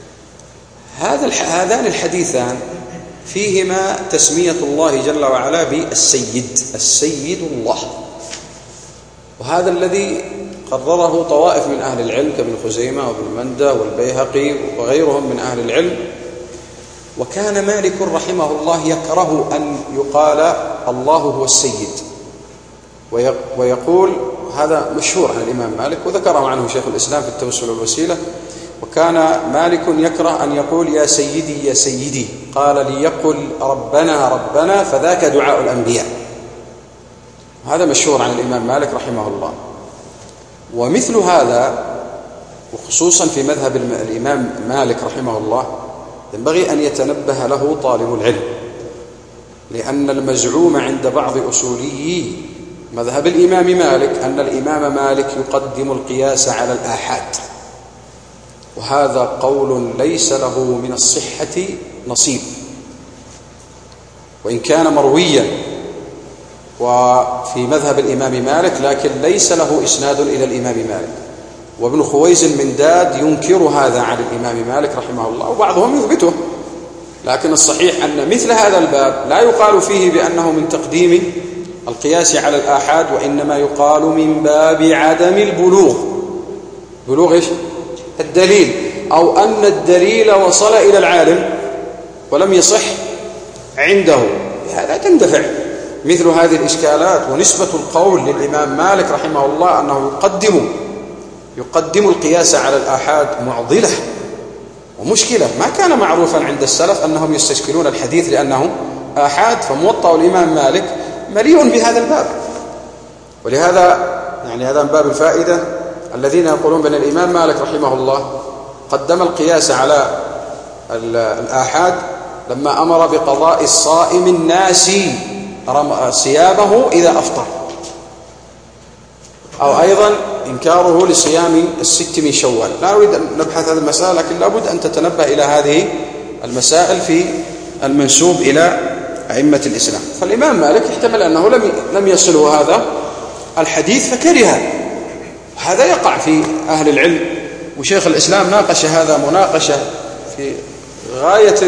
هذان الحديثان فيهما تسمية الله جل وعلا بالسيد، السيد الله، وهذا الذي قرره طوائف من أهل العلم كابن خزيمة وابن مندة والبيهقي وغيرهم من أهل العلم. وكان مالك رحمه الله يكره أن يقال الله هو السيد، ويقول هذا مشهور عن الإمام مالك وذكره عنه شيخ الإسلام في التوسل والوسيلة. وكان مالك يكره أن يقول يا سيدي يا سيدي، قال ليقل ربنا ربنا فذاك دعاء الأنبياء. هذا مشهور عن الإمام مالك رحمه الله. ومثل هذا وخصوصا في مذهب الإمام مالك رحمه الله ينبغي أن يتنبه له طالب العلم، لأن المزعوم عند بعض أصوليي مذهب الإمام مالك أن الإمام مالك يقدم القياس على الآحاد، وهذا قول ليس له من الصحة نصيب، وإن كان مرويا وفي مذهب الإمام مالك لكن ليس له إسناد إلى الإمام مالك. وابن خويز المنداد ينكر هذا عن الإمام مالك رحمه الله، وبعضهم يثبته، لكن الصحيح أن مثل هذا الباب لا يقال فيه بأنه من تقديم القياس على الآحاد، وإنما يقال من باب عدم البلوغ، بلوغ إيش؟ الدليل، أو أن الدليل وصل إلى العالم ولم يصح عنده. هذا تندفع مثل هذه الإشكالات. ونسبة القول للإمام مالك رحمه الله أنه يقدم القياس على الآحاد معضلة ومشكلة. ما كان معروفا عند السلف أنهم يستشكلون الحديث لأنه آحاد، فموطأ الإمام مالك مليء بهذا الباب. ولهذا يعني هذا من باب الفائدة الذين يقولون بأن الإمام مالك رحمه الله قدم القياس على الآحاد لما أمر بقضاء الصائم الناسي صيامه إذا أفطر، أو أيضا إنكاره لصيام الست من شوال. لا أريد أن نبحث هذه المسألة، لكن لابد أن تتنبه إلى هذه المسائل في المنسوب إلى أئمة الإسلام. فالإمام مالك احتمل أنه لم يصله هذا الحديث فكره. هذا يقع في أهل العلم، وشيخ الإسلام ناقش هذا مناقشة في غاية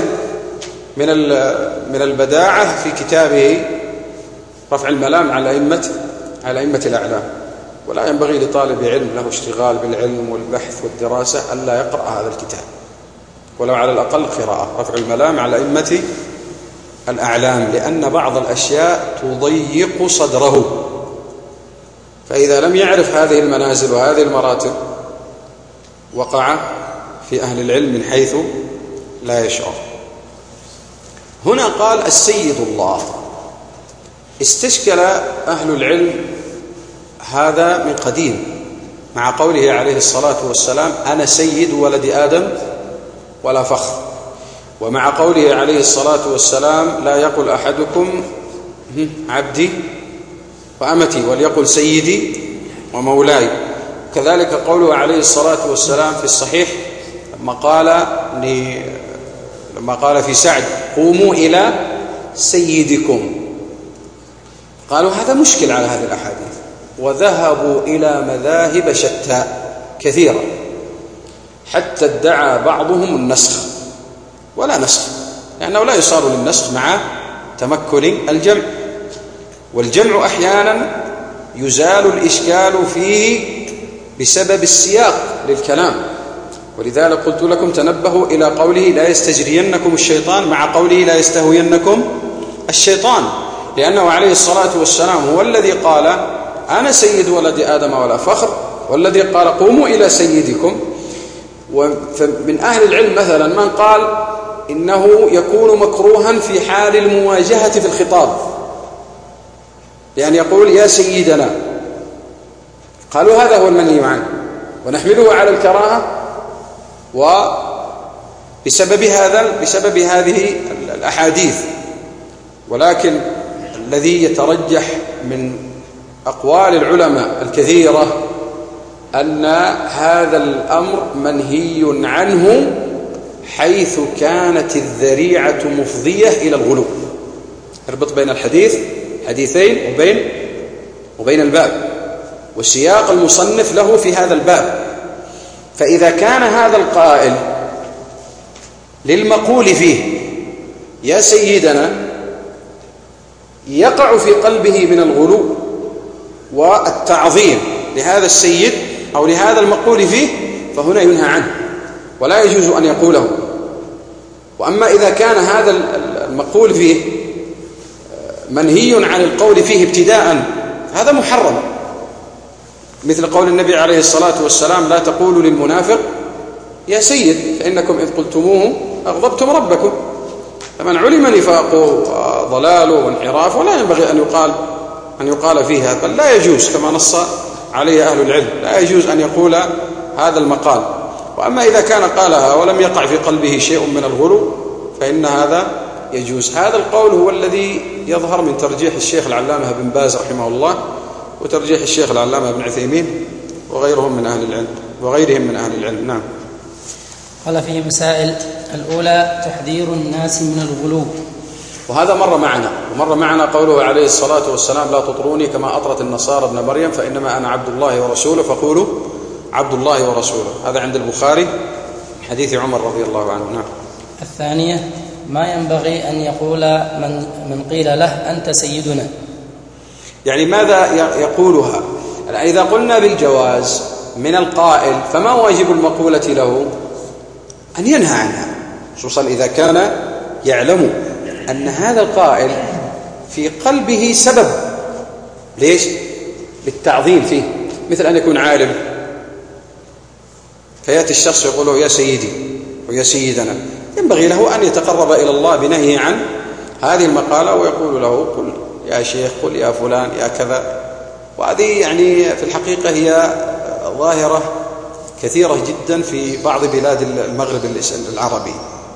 من البداعة في كتابه رفع الملام على أئمة الأعلام. ولا ينبغي لطالب علم له اشتغال بالعلم والبحث والدراسة ألا يقرأ هذا الكتاب، ولو على الأقل قراءة رفع الملام على أئمة الأعلام، لأن بعض الأشياء تضيق صدره. فإذا لم يعرف هذه المنازل وهذه المراتب وقع في أهل العلم من حيث لا يشعر. هنا قال السيد الله، استشكل أهل العلم هذا من قديم مع قوله عليه الصلاة والسلام أنا سيد ولد آدم ولا فخر، ومع قوله عليه الصلاة والسلام لا يقل أحدكم عبدي وأمتي وليقل سيدي ومولاي. كذلك قوله عليه الصلاة والسلام في الصحيح لما قال في سعد قوموا إلى سيدكم، قالوا هذا مشكل على هذه الأحاديث، وذهبوا إلى مذاهب شتى كثيرة حتى ادعى بعضهم النسخ، ولا نسخ، لأنه لا يصار للنسخ مع تمكن الجمع، والجمع أحيانا يزال الإشكال فيه بسبب السياق للكلام. ولذلك قلت لكم تنبهوا إلى قوله لا يستجرينكم الشيطان مع قوله لا يستهوينكم الشيطان، لأنه عليه الصلاة والسلام هو الذي قال أنا سيد ولد آدم ولا فخر، والذي قال قوموا إلى سيدكم. ومن أهل العلم مثلا من قال إنه يكون مكروها في حال المواجهة في الخطاب، يعني يقول يا سيدنا، قالوا هذا هو المنهي عنه ونحمله على الكراهة، وبسبب هذه الأحاديث. ولكن الذي يترجح من أقوال العلماء الكثيرة أن هذا الأمر منهي عنه حيث كانت الذريعة مفضية إلى الغلو. اربط بين حديثين وبين الباب، وسياق المصنف له في هذا الباب. فإذا كان هذا القائل للمقول فيه يا سيدنا يقع في قلبه من الغلو والتعظيم لهذا السيد أو لهذا المقول فيه، فهنا ينهى عنه ولا يجوز أن يقوله. وأما إذا كان هذا المقول فيه منهي عن القول فيه ابتداء، هذا محرم، مثل قول النبي عليه الصلاة والسلام لا تقولوا للمنافق يا سيد فإنكم إذ قلتموه أغضبتم ربكم. فمن علم نفاقه وضلاله وانحرافه لا ينبغي أن يقال فيه هذا، بل لا يجوز كما نص عليه أهل العلم، لا يجوز أن يقول هذا المقال. وأما إذا كان قالها ولم يقع في قلبه شيء من الغلو فإن هذا يجوز. هذا القول هو الذي يظهر من ترجيح الشيخ العلامة بن باز رحمه الله، وترجيح الشيخ العلامة بن عثيمين وغيرهم من أهل العلم. نعم. قال فيه مسائل: الأولى تحذير الناس من الغلو، وهذا مر معنا قوله عليه الصلاة والسلام لا تطروني كما أطرت النصارى ابن مريم فإنما أنا عبد الله ورسوله فقولوا عبد الله ورسوله. هذا عند البخاري حديث عمر رضي الله عنه. نعم. الثانية ما ينبغي أن يقول من قيل له أنت سيدنا، يعني ماذا يقولها؟ إذا قلنا بالجواز من القائل فما واجب المقولة له؟ أن ينهى عنها، خصوصا إذا كان يعلم أن هذا القائل في قلبه سبب ليش؟ للتعظيم فيه، مثل أن يكون عالم فيأتي الشخص يقول له يا سيدي ويا سيدنا، ينبغي له أن يتقرب إلى الله بنهيه عن هذه المقالة ويقول له قل يا شيخ، قل يا فلان، يا كذا. وهذه يعني في الحقيقة هي ظاهرة كثيرة جدا في بعض بلاد المغرب العربي،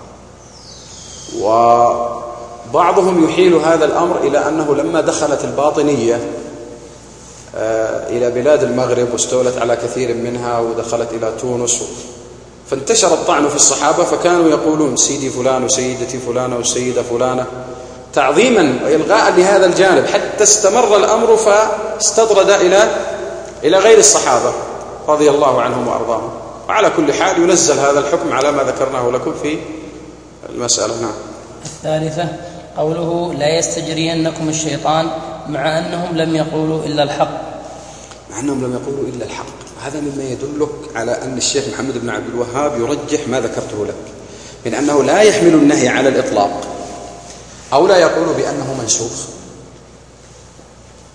وبعضهم يحيل هذا الأمر إلى أنه لما دخلت الباطنية إلى بلاد المغرب واستولت على كثير منها ودخلت إلى تونس، فانتشر الطعن في الصحابة، فكانوا يقولون سيدي فلان وسيدتي فلانة والسيدة فلانة تعظيما وإلغاء لهذا الجانب، حتى استمر الأمر فاستطرد إلى غير الصحابة رضي الله عنهم وأرضاهم. وعلى كل حال ينزل هذا الحكم على ما ذكرناه لكم في المسألة. نعم. الثالثة قوله لا يستجرينكم الشيطان، مع أنهم لم يقولوا إلا الحق. هذا مما يدلك على أن الشيخ محمد بن عبد الوهاب يرجح ما ذكرته لك من أنه لا يحمل النهي على الإطلاق، أو لا يقول بأنه منسوخ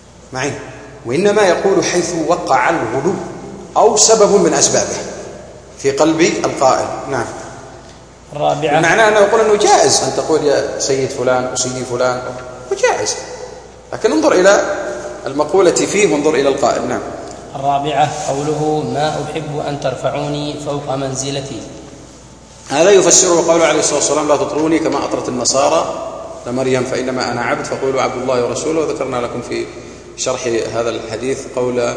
وإنما يقول حيث وقع الغلو أو سبب من أسبابه، في قلب القائل. نعم. الرابعة، معناه أنه يقول أنه جائز أن تقول يا سيد فلان وسيدي فلان، وجائز، لكن انظر إلى المقولة فيه وانظر إلى القائل. نعم. الرابعة قوله ما أحب أن ترفعوني فوق منزلتي. هذا يفسره قوله عليه الصلاة والسلام لا تطروني كما أطرت النصارى لمريم فإنما أنا عبد فقولوا عبد الله ورسوله. وذكرنا لكم في شرح هذا الحديث قول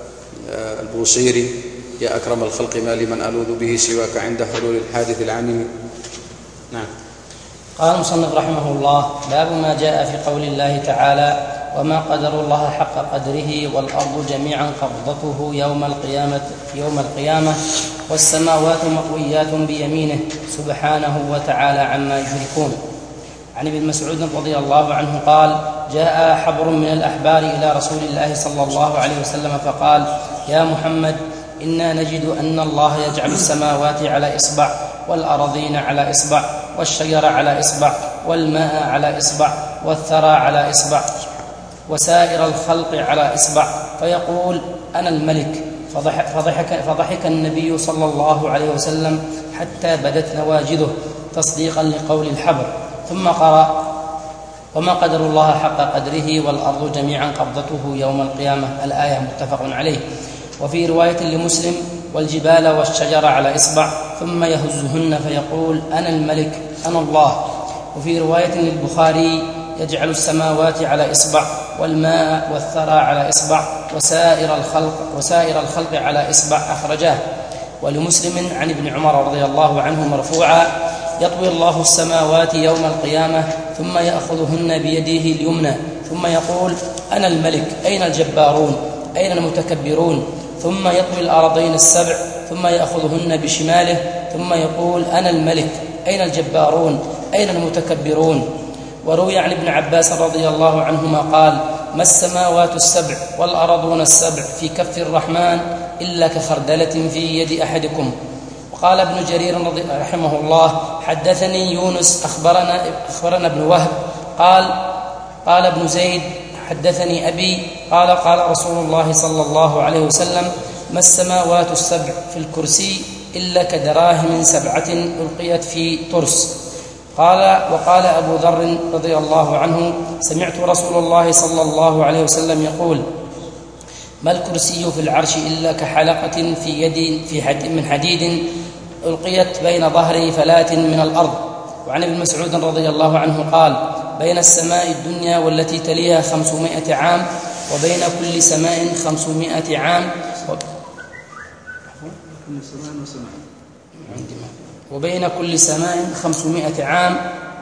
البوصيري يا أكرم الخلق ما لمن ألوذ به سواك عند حلول الحادث العميم. نعم. قال المصنف رحمه الله باب ما جاء في قول الله تعالى وما قدر الله حق قدره والأرض جميعا قبضته يوم القيامة والسماوات مطويات بيمينه سبحانه وتعالى عما يشركون. عن ابن مسعود رضي الله عنه قال جاء حبر من الأحبار إلى رسول الله صلى الله عليه وسلم فقال يا محمد إنا نجد أن الله يجعل السماوات على إصبع والأرضين على إصبع والشجر على إصبع والماء على إصبع والثرى على إصبع وسائر الخلق على إصبع فيقول أنا الملك. فضحك النبي صلى الله عليه وسلم حتى بدت نواجذه تصديقا لقول الحبر، ثم قرأ وما قدر الله حق قدره والأرض جميعا قبضته يوم القيامة الآية متفق عليه. وفي رواية لمسلم والجبال والشجر على إصبع ثم يهزهن فيقول أنا الملك أنا الله. وفي رواية للبخاري يجعل السماوات على إصبع والماء والثرى على إصبع وسائر الخلق على إصبع أخرجاه. ولمسلم عن ابن عمر رضي الله عنه مرفوعا يطوي الله السماوات يوم القيامة ثم يأخذهن بيده اليمنى ثم يقول أنا الملك أين الجبارون أين المتكبرون، ثم يطوي الأرضين السبع ثم يأخذهن بشماله ثم يقول أنا الملك أين الجبارون أين المتكبرون. وروي عن ابن عباس رضي الله عنهما قال ما السماوات السبع والأرضون السبع في كف الرحمن إلا كخردلة في يد أحدكم. وقال ابن جرير رحمه الله حدثني يونس أخبرنا ابن وهب قال ابن زيد حدثني أبي قال رسول الله صلى الله عليه وسلم ما السماوات السبع في الكرسي إلا كدراهم 7 ألقيت في ترس. وقال أبو ذر رضي الله عنه سمعت رسول الله صلى الله عليه وسلم يقول ما الكرسي في العرش إلا كحلقة في يد من حديد ألقيت بين ظهري فلاة من الأرض. وعن ابن مسعود رضي الله عنه قال بين السماء الدنيا والتي تليها 500 عام وبين كل سماء 500 عام وبين كل سماء 500 عام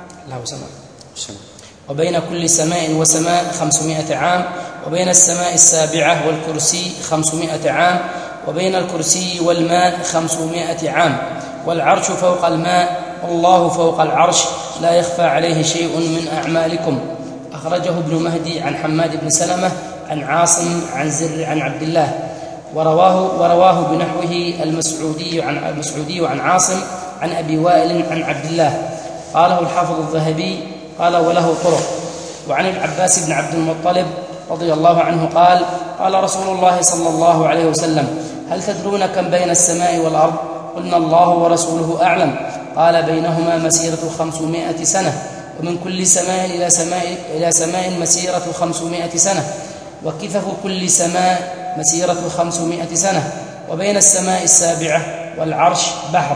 وبين كل سماء وسماء 500 عام وبين السماء السابعة والكرسي 500 عام وبين الكرسي والماء 500 عام والعرش فوق الماء والله فوق العرش لا يخفى عليه شيء من أعمالكم. أخرجه ابن مهدي عن حماد بن سلمة عن عاصم عن زر عن عبد الله ورواه بنحوه المسعودي عن عاصم عن أبي وائل عن عبد الله. قاله الحافظ الذهبي قال وله طرق. وعن العباس بن عبد المطلب رضي الله عنه قال رسول الله صلى الله عليه وسلم هل تدرون كم بين السماء والأرض؟ قلنا الله ورسوله أعلم. قال بينهما مسيرة 500 سنة ومن كل سماء إلى سماء مسيرة 500 سنة وكفف كل سماء مسيرة 500 سنة وبين السماء السابعة والعرش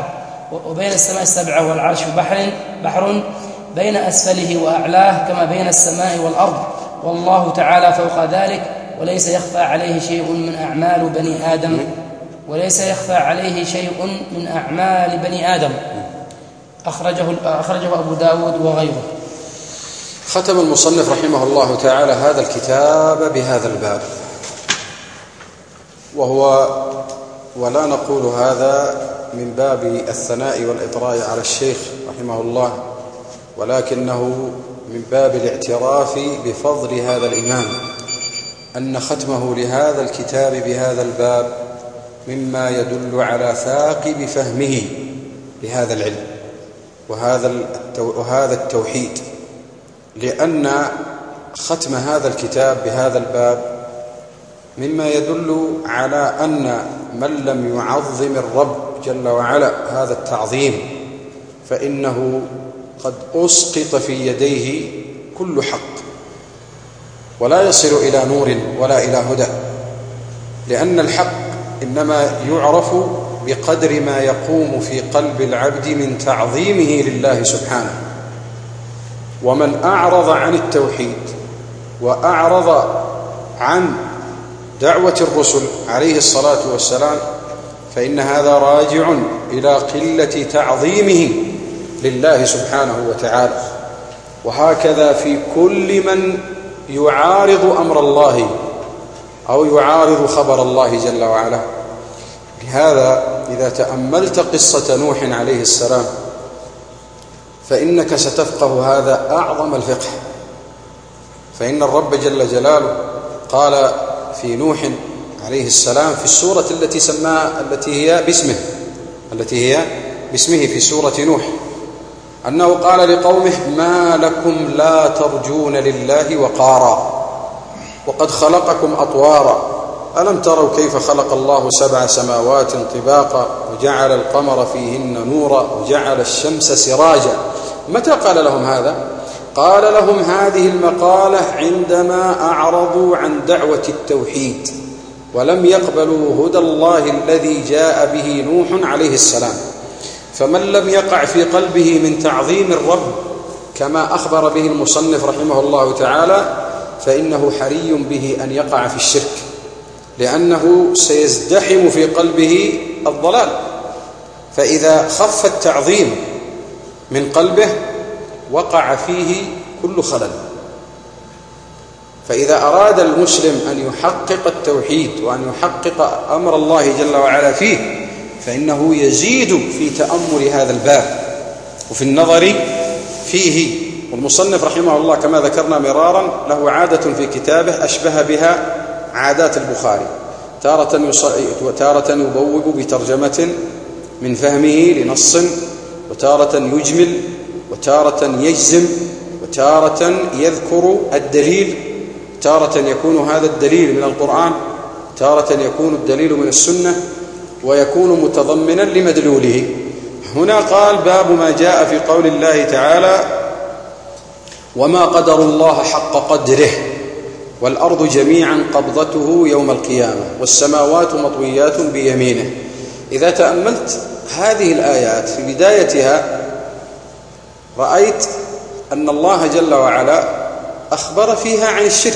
بحر بين أسفله وأعلاه كما بين السماء والأرض والله تعالى فوق ذلك وليس يخفى عليه شيء من أعمال بني آدم أخرجه أبو داود وغيره. ختم المصنف رحمه الله تعالى هذا الكتاب بهذا الباب، ولا نقول هذا من باب الثناء والإطراء على الشيخ رحمه الله، ولكنه من باب الاعتراف بفضل هذا الإمام، أن ختمه لهذا الكتاب بهذا الباب مما يدل على ثاقب فهمه لهذا العلم وهذا التوحيد، لأن ختم هذا الكتاب بهذا الباب مما يدل على أن من لم يعظم الرب جل وعلا هذا التعظيم فإنه قد أسقط في يديه كل حق ولا يصل إلى نور ولا إلى هدى، لأن الحق إنما يعرف بقدر ما يقوم في قلب العبد من تعظيمه لله سبحانه. ومن أعرض عن التوحيد وأعرض عن دعوة الرسل عليه الصلاة والسلام فإن هذا راجع إلى قلة تعظيمه لله سبحانه وتعالى. وهكذا في كل من يعارض أمر الله أو يعارض خبر الله جل وعلا. لهذا إذا تأملت قصة نوح عليه السلام فإنك ستفقه هذا أعظم الفقه. فإن الرب جل جلاله قال في نوح عليه السلام في السورة التي هي باسمه في سورة نوح أنه قال لقومه: ما لكم لا ترجون لله وقارا وقد خلقكم أطوارا ألم تروا كيف خلق الله 7 سماوات طباقا وجعل القمر فيهن نورا وجعل الشمس سراجا. متى قال لهم هذا؟ قال لهم هذه المقالة عندما أعرضوا عن دعوة التوحيد ولم يقبلوا هدى الله الذي جاء به نوح عليه السلام. فمن لم يقع في قلبه من تعظيم الرب كما أخبر به المصنف رحمه الله تعالى فإنه حري به أن يقع في الشرك، لأنه سيزدحم في قلبه الضلال. فإذا خف التعظيم من قلبه وقع فيه كل خلل. فإذا أراد المسلم أن يحقق التوحيد وأن يحقق أمر الله جل وعلا فيه فإنه يزيد في تأمل هذا الباب وفي النظر فيه. والمصنف رحمه الله كما ذكرنا مرارا له عادة في كتابه أشبه بها عادات البخاري، تارة يبوب بترجمة من فهمه لنص، وتارة يجمل، وتارة يجزم، وتارة يذكر الدليل، تارة يكون هذا الدليل من القرآن، تارة يكون الدليل من السنة، ويكون متضمنا لمدلوله. هنا قال: باب ما جاء في قول الله تعالى: وما قدر الله حق قدره والأرض جميعا قبضته يوم القيامة والسماوات مطويات بيمينه. إذا تأملت هذه الآيات في بدايتها رأيت أن الله جل وعلا أخبر فيها عن الشرك،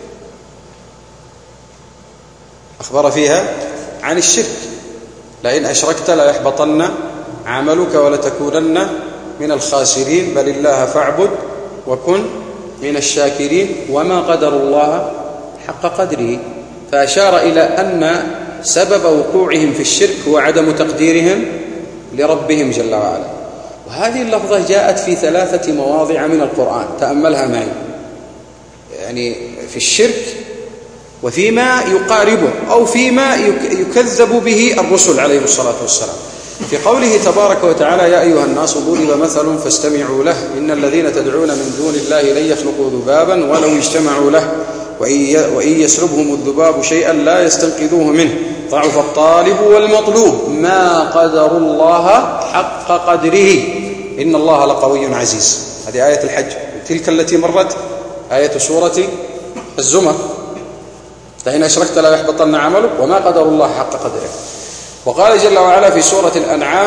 أخبر فيها عن الشرك: لئن أشركت ليحبطن عملك ولتكونن من الخاسرين بل الله فاعبد وكن من الشاكرين وما قدر الله حق قدره. فأشار إلى أن سبب وقوعهم في الشرك هو عدم تقديرهم لربهم جل وعلا. وهذه اللفظة جاءت في 3 مواضع من القرآن، تأملها معي، يعني في الشرك وفيما يقاربه أو فيما يكذب به الرسل عليهم الصلاة والسلام. في قوله تبارك وتعالى: يا أيها الناس ضرب مثل فاستمعوا له إن الذين تدعون من دون الله لن يخلقوا ذبابا ولو اجتمعوا له وإن يسلبهم الذباب شيئا لا يستنقذوه منه ضعف الطالب والمطلوب ما قدر الله حق قدره إن الله لقوي عزيز. هذه آية الحج. تلك التي مرت آية سورة الزمر: فإن أشركت لا يحبطن عملك وما قدر الله حق قدره. وقال جل وعلا في سورة الأنعام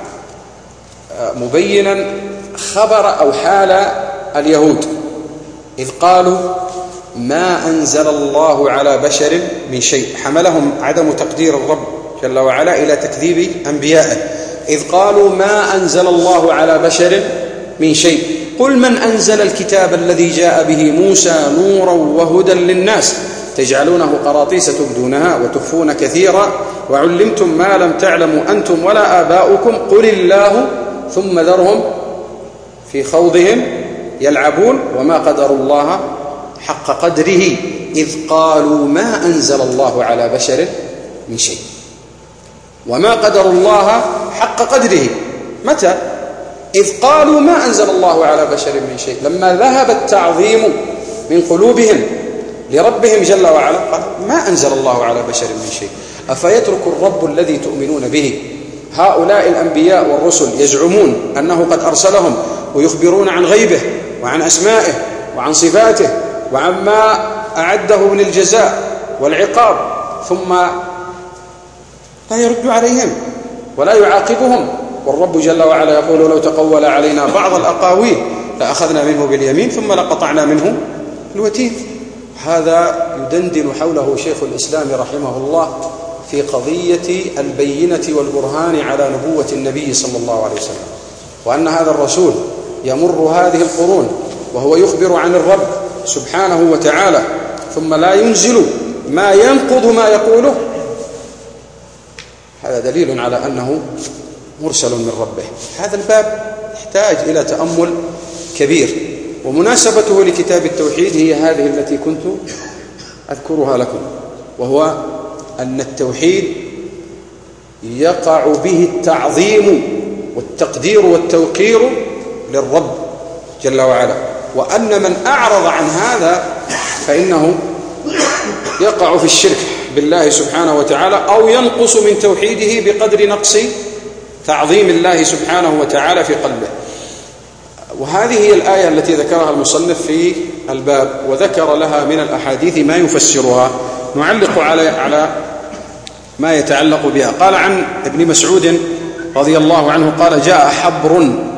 مبينا خبر أو حال اليهود إذ قالوا ما أنزل الله على بشر من شيء، حملهم عدم تقدير الرب جل وعلا إلى تكذيب أنبيائه. إذ قالوا ما أنزل الله على بشر من شيء قل من أنزل الكتاب الذي جاء به موسى نورا وهدى للناس تجعلونه قراطيس تبدونها وتخفون كثيرا وعلمتم ما لم تعلموا أنتم ولا آباؤكم قل الله ثم ذرهم في خوضهم يلعبون وما قدروا الله حق قدره إذ قالوا ما أنزل الله على بشر من شيء. وما قدروا الله حق قدره متى؟ إذ قالوا ما أنزل الله على بشر من شيء، لما ذهب التعظيم من قلوبهم لربهم جل وعلا قال ما أنزل الله على بشر من شيء. أفيترك الرب الذي تؤمنون به هؤلاء الأنبياء والرسل يزعمون أنه قد أرسلهم ويخبرون عن غيبه وعن أسمائه وعن صفاته وعما أعده من الجزاء والعقاب، ثم لا يرد عليهم ولا يعاقبهم، والرب جل وعلا يقول لو تقول علينا بعض الأقاويل لأخذنا منه باليمين ثم لقطعنا منه الوتين. هذا يدندن حوله شيخ الإسلام رحمه الله في قضية البينة والبرهان على نبوة النبي صلى الله عليه وسلم، وأن هذا الرسول يمر هذه القرون وهو يخبر عن الرب سبحانه وتعالى ثم لا ينزل ما ينقض ما يقوله. هذا دليل على أنه مرسل من ربه. هذا الباب يحتاج إلى تأمل كبير، ومناسبته لكتاب التوحيد هي هذه التي كنت أذكرها لكم، وهو أن التوحيد يقع به التعظيم والتقدير والتوقير للرب جل وعلا، وأن من أعرض عن هذا فإنه يقع في الشرك بالله سبحانه وتعالى، أو ينقص من توحيده بقدر نقص تعظيم الله سبحانه وتعالى في قلبه. وهذه هي الآية التي ذكرها المصنف في الباب، وذكر لها من الأحاديث ما يفسرها. نعلق على ما يتعلق بها. قال عن ابن مسعود رضي الله عنه قال جاء حبر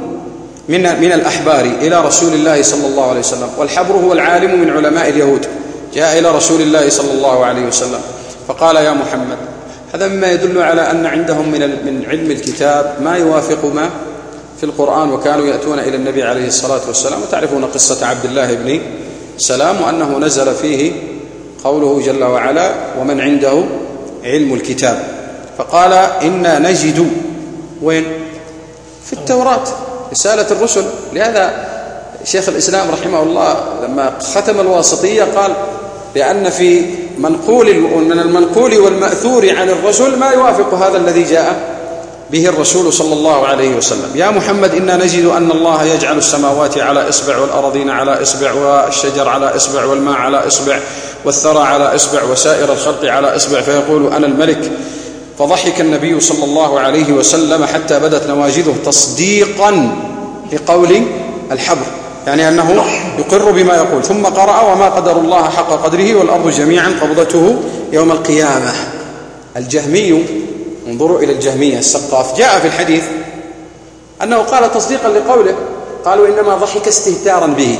من الأحبار إلى رسول الله صلى الله عليه وسلم، والحبر هو العالم من علماء اليهود، جاء إلى رسول الله صلى الله عليه وسلم فقال يا محمد. هذا مما يدل على أن عندهم من علم الكتاب ما يوافق ما في القرآن، وكانوا يأتون إلى النبي عليه الصلاة والسلام. وتعرفون قصة عبد الله بن سلام وأنه نزل فيه قوله جل وعلا ومن عنده علم الكتاب، فقال إنا نجد وين؟ في التوراة رسالة الرسل. لهذا شيخ الإسلام رحمه الله لما ختم الواسطية قال لأن في من المنقول والمأثور عن الرسل ما يوافق هذا الذي جاء به الرسول صلى الله عليه وسلم. يا محمد إنا نجد أن الله يجعل السماوات على إصبع والأراضين على إصبع والشجر على إصبع والماء على إصبع والثرى على إصبع وسائر الخلق على إصبع فيقول أنا الملك. فضحك النبي صلى الله عليه وسلم حتى بدت نواجذه تصديقا لقول الحبر، يعني أنه يقر بما يقول. ثم قرأ وما قدر الله حق قدره والأرض جميعا قبضته يوم القيامة. الجهمي، انظروا إلى الجهمية السقاف، جاء في الحديث أنه قال تصديقا لقوله، قالوا إنما ضحك استهتارا به.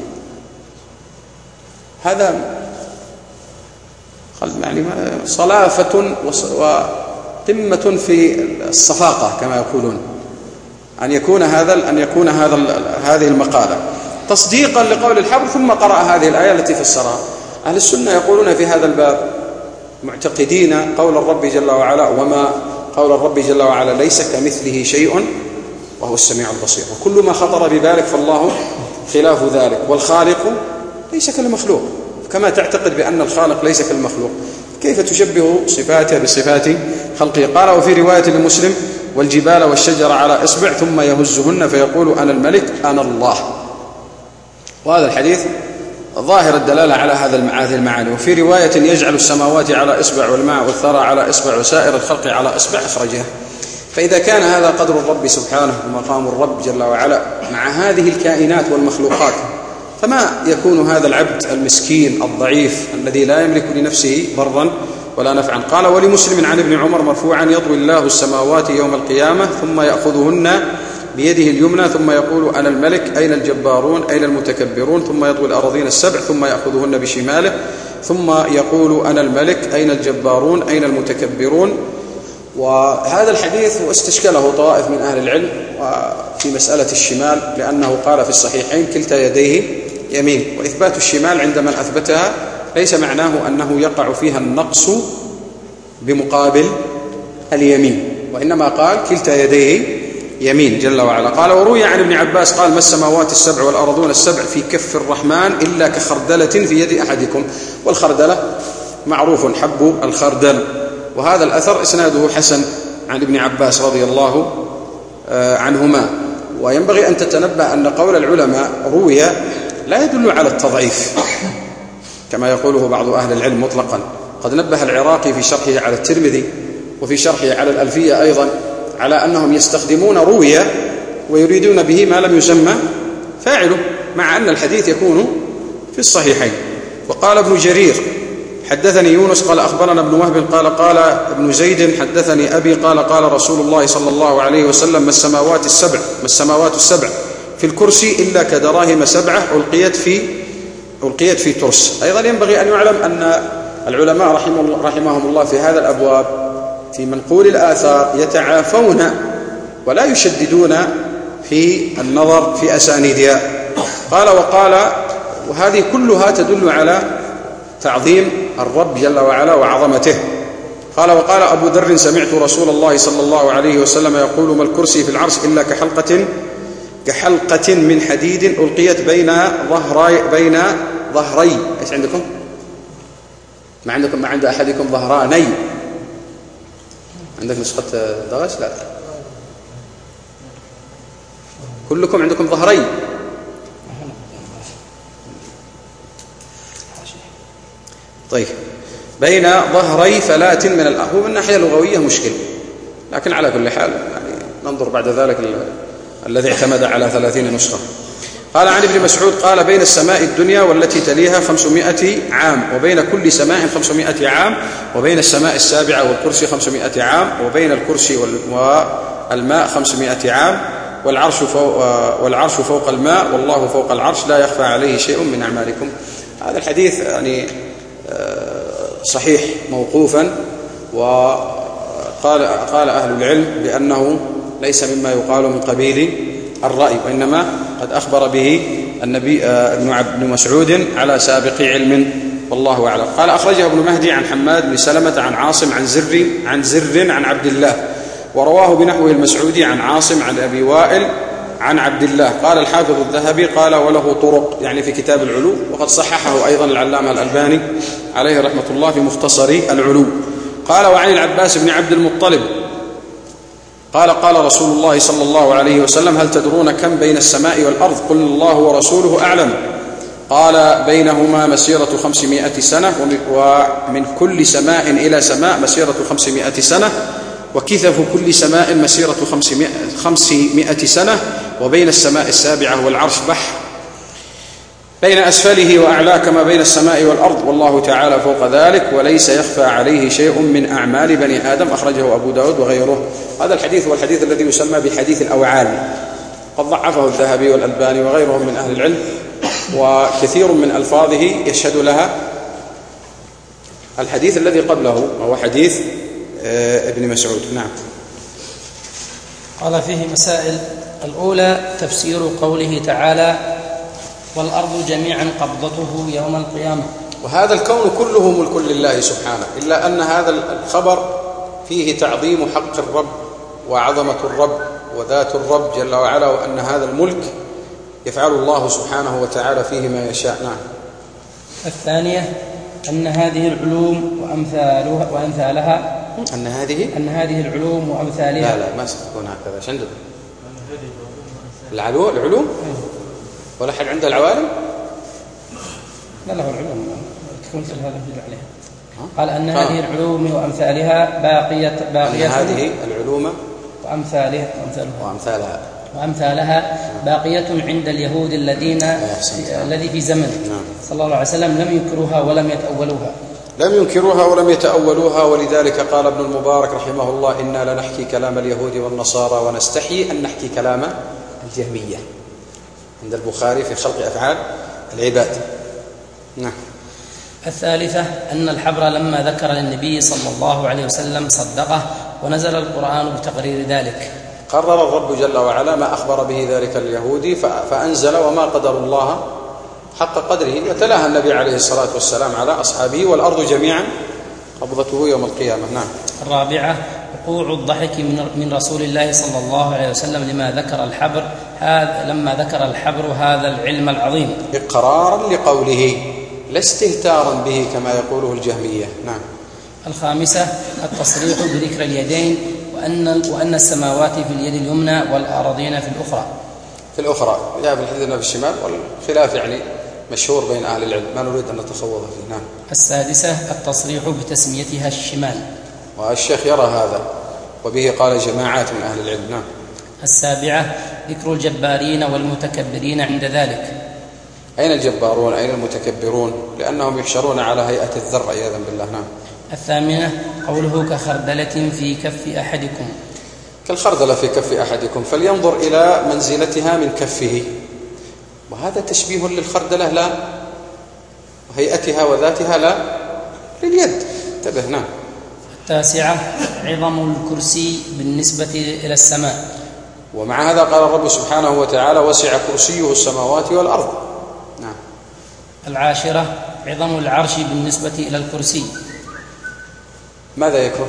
هذا يعني صلافة وقمة في الصفاقة كما يقولون، أن يكون هذه المقالة تصديقا لقول الحبر. ثم قرأ هذه الآية التي فسرها. أهل السنة يقولون في هذا الباب معتقدين قول الرب جل وعلا، وما قول الرب جل وعلا ليس كمثله شيء وهو السميع البصير، وكل ما خطر ببالك فالله خلاف ذلك، والخالق ليس كالمخلوق. كما تعتقد بأن الخالق ليس كالمخلوق كيف تشبه صفاته بصفات خلقه؟ قال وفي رواية لمسلم والجبال والشجر على إصبع ثم يهزهن فيقول أنا الملك أنا الله. وهذا الحديث ظاهر الدلالة على هذه المعاني. وفي رواية يجعل السماوات على إصبع والماء والثرى على إصبع وسائر الخلق على إصبع أخرجها. فإذا كان هذا قدر الرب سبحانه ومقام الرب جل وعلا مع هذه الكائنات والمخلوقات، فما يكون هذا العبد المسكين الضعيف الذي لا يملك لنفسه ضرا ولا نفعا؟ قال ولمسلم عن ابن عمر مرفوعا يطوي الله السماوات يوم القيامة ثم يأخذهن بيده اليمنى ثم يقول أنا الملك أين الجبارون أين المتكبرون، ثم يطوي الأراضين السبع ثم يأخذهن بشماله ثم يقول أنا الملك أين الجبارون أين المتكبرون. وهذا الحديث استشكله طوائف من أهل العلم في مسألة الشمال، لأنه قال في الصحيحين كلتا يديه يمين، وإثبات الشمال عند من أثبتها ليس معناه أنه يقع فيها النقص بمقابل اليمين، وإنما قال كلتا يديه يمين جل وعلا. قال وروي عن ابن عباس قال ما السماوات السبع والأرضون السبع في كف الرحمن إلا كخردلة في يد أحدكم. والخردلة معروف حب الخردل. وهذا الأثر إسناده حسن عن ابن عباس رضي الله عنهما. وينبغي أن تتنبه أن قول العلماء روي لا يدل على التضعيف كما يقوله بعض أهل العلم مطلقا. وقد نبه العراقي في شرحه على الترمذي وفي شرحه على الألفية أيضا على أنهم يستخدمون روية ويريدون به ما لم يسمى فاعله، مع أن الحديث يكون في الصحيحين. وقال ابن جرير حدثني يونس قال أخبرنا ابن وهب قال ابن زيد حدثني أبي قال رسول الله صلى الله عليه وسلم ما السماوات السبع في الكرسي إلا كدراهم 7 ألقيت في ترس. أيضا ينبغي أن يعلم أن العلماء رحمهم الله في هذا الأبواب في منقول الآثار يتعافون ولا يشددون في النظر في أسانيدها. وقال وهذه كلها تدل على تعظيم الرب جل وعلا وعظمته. وقال أبو ذر سمعت رسول الله صلى الله عليه وسلم يقول ما الكرسي في العرش إلا كحلقة من حديد ألقيت بين ظهري. إيش عندكم؟ ما عند أحدكم ظهراني؟ عندك نسخة دغش؟ لا، كلكم عندكم ظهري. طيب، بين ظهري فلاة من الأرض. هو من الناحية اللغوية مشكل، لكن على كل حال يعني ننظر بعد ذلك الذي اعتمد على 30 نسخة. قال عن ابن مسعود قال بين السماء الدنيا والتي تليها 500 عام، وبين كل سماء 500 عام، وبين السماء السابعة والكرسي 500 عام، وبين الكرسي والماء 500 عام، والعرش فوق الماء، والله فوق العرش لا يخفى عليه شيء من أعمالكم. هذا الحديث يعني صحيح موقوفا، وقال أهل العلم بأنه ليس مما يقال من قبيل الرأي، وإنما قد أخبر به النبي ابن مسعود على سابق علم، والله أعلم. قال أخرجه ابن مهدي عن حماد بن سلمة عن عاصم عن زر عن عبد الله، ورواه بنحوه المسعودي عن عاصم عن أبي وائل عن عبد الله. قال الحافظ الذهبي قال وله طرق، يعني في كتاب العلو، وقد صححه أيضا العلامة الألباني عليه رحمة الله في مختصر العلو. قال وعن العباس بن عبد المطلب قال رسول الله صلى الله عليه وسلم هل تدرون كم بين السماء والأرض؟ قل الله ورسوله أعلم. قال بينهما مسيرة 500 سنة، ومن كل سماء إلى سماء مسيرة 500 سنة، وكثف كل سماء مسيرة 500 سنة، وبين السماء السابعة والعرش بحر بين أسفله وأعلاه كما بين السماء والأرض، والله تعالى فوق ذلك وليس يخفى عليه شيء من أعمال بني آدم. أخرجه أبو داود وغيره. هذا الحديث هو الحديث الذي يسمى بحديث الأوعال، قد ضعفه الذهبي والألباني وغيرهم من أهل العلم، وكثير من ألفاظه يشهد لها الحديث الذي قبله وهو حديث ابن مسعود. نعم. قال فيه مسائل. الأولى تفسير قوله تعالى والأرض جميعا قبضته يوم القيامة. وهذا الكون كله ملك لله سبحانه، إلا أن هذا الخبر فيه تعظيم حق الرب وعظمة الرب وذات الرب جل وعلا، وأن هذا الملك يفعل الله سبحانه وتعالى فيه ما يشاء. نعم. الثانية أن هذه العلوم وأمثالها أن هذه العلوم وأمثالها. لا ما ستكون هكذا. شندد العلوم ولا حد عنده العوالم؟ لا له العلوم تكون مثل هذا يدل عليها. قال أن هذه العلوم وأمثالها باقية هذه العلوم وأمثالها باقية عند اليهود الذي في زمن صلى الله عليه وسلم لم ينكروها ولم يتأولوها. ولذلك قال ابن المبارك رحمه الله إنا لنحكي كلام اليهود والنصارى ونستحي أن نحكي كلام الجهمية، عند البخاري في خلق أفعال العباد. نعم. الثالثة أن الحبر لما ذكر للنبي صلى الله عليه وسلم صدقه، ونزل القرآن بتقرير ذلك. قرر الرب جل وعلا ما أخبر به ذلك اليهودي فأنزل وما قدر الله حق قدره، وتلاها النبي عليه الصلاة والسلام على أصحابه والأرض جميعا قبضته يوم القيامة. نعم. الرابعة وقوع الضحك من رسول الله صلى الله عليه وسلم لما ذكر الحبر هذا العلم العظيم إقرارا لقوله لا استهتارا به كما يقوله الجهمية. نعم. الخامسة التصريح بذكر اليدين، وأن السماوات في اليد اليمنى والأراضين في الأخرى. جاء في الحديث في الشمال، والخلاف يعني مشهور بين أهل العلم ما نريد أن نتخوض فيه. نعم. السادسة التصريح بتسميتها الشمال، والشيخ يرى هذا وبه قال جماعات من أهل العلم. نعم. السابعة ذكر الجبارين والمتكبرين عند ذلك. أين الجبارون أين المتكبرون؟ لأنهم يحشرون على هيئة الذر عياذا بالله. نعم. الثامنة قوله كخردلة في كف أحدكم، كالخردلة في كف أحدكم، فلينظر إلى منزلتها من كفه، وهذا تشبيه للخردلة لا، وهيئتها وذاتها لا لليد. انتبه. نعم. التاسعة عظم الكرسي بالنسبة إلى السماء، ومع هذا قال الرب سبحانه وتعالى وسع كرسيه السماوات والأرض. نعم. العاشرة عظم العرش بالنسبة إلى الكرسي. ماذا يكون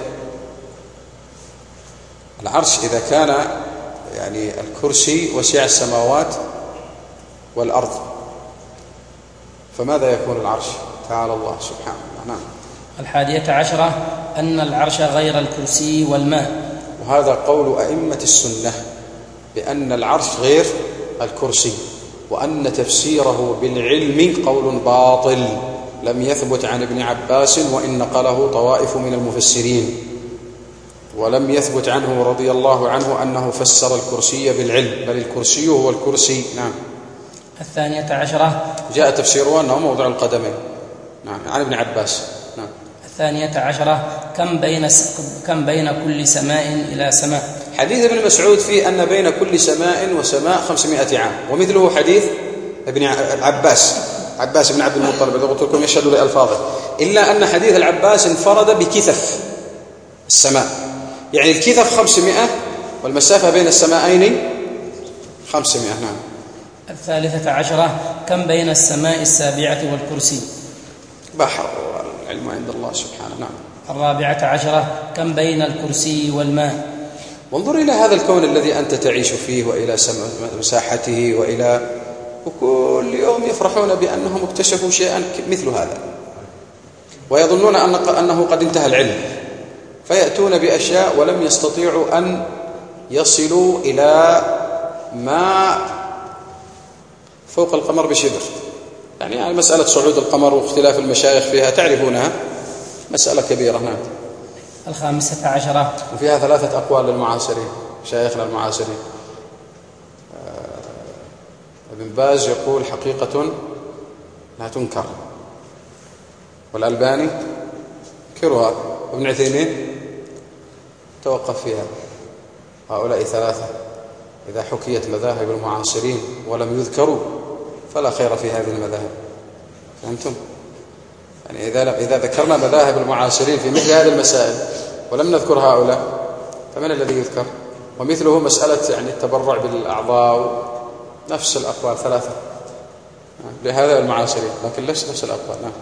العرش إذا كان يعني الكرسي وسع السماوات والأرض، فماذا يكون العرش؟ تعالى الله سبحانه. نعم. 11 أن العرش غير الكرسي والماء، وهذا قول أئمة السنة بأن العرش غير الكرسي، وأن تفسيره بالعلم قول باطل لم يثبت عن ابن عباس، وإن نقله طوائف من المفسرين، ولم يثبت عنه رضي الله عنه أنه فسر الكرسي بالعلم، بل الكرسي هو الكرسي. نعم. 12 جاء تفسيره أنه موضع القدمين. نعم. عن ابن عباس. نعم. 12 كم بين كل سماء إلى سماء. حديث ابن مسعود فيه أن بين كل سماء وسماء 500 عام، ومثله حديث ابن عباس بن عبد المطلب الذي قلت لكم يشهد لألفاظه، إلا أن حديث العباس انفرد بكثف السماء، يعني الكثف 500 والمسافة بين السماءين 500. نعم. 13 كم بين السماء السابعة والكرسي. بحر العلم عند الله سبحانه. نعم. 14 كم بين الكرسي والماء. وانظر إلى هذا الكون الذي أنت تعيش فيه، وإلى مساحته، وكل يوم يفرحون بأنهم اكتشفوا شيئا مثل هذا، ويظنون أنه قد انتهى العلم، فيأتون بأشياء ولم يستطيعوا أن يصلوا إلى ما فوق القمر بشبر. يعني مسألة صعود القمر واختلاف المشايخ فيها تعرفونها، مسألة كبيرة. نعم. 15 وفيها 3 أقوال للمعاصرين، شيخنا المعاصرين. ابن باز يقول حقيقة لا تنكر، والألباني ينكرها، وابن عثيمين توقف فيها. هؤلاء 3 إذا حكيت مذاهب المعاصرين ولم يذكروا فلا خير في هذه المذاهب. فهمتم؟ يعني إذا ذكرنا مذاهب المعاصرين في مثل هذه المسائل ولم نذكر هؤلاء فمن الذي يذكر؟ ومثله مسألة يعني التبرع بالأعضاء، نفس الأقوال 3 لهذا المعاصرين، لكن ليس نفس الأقوال. نعم.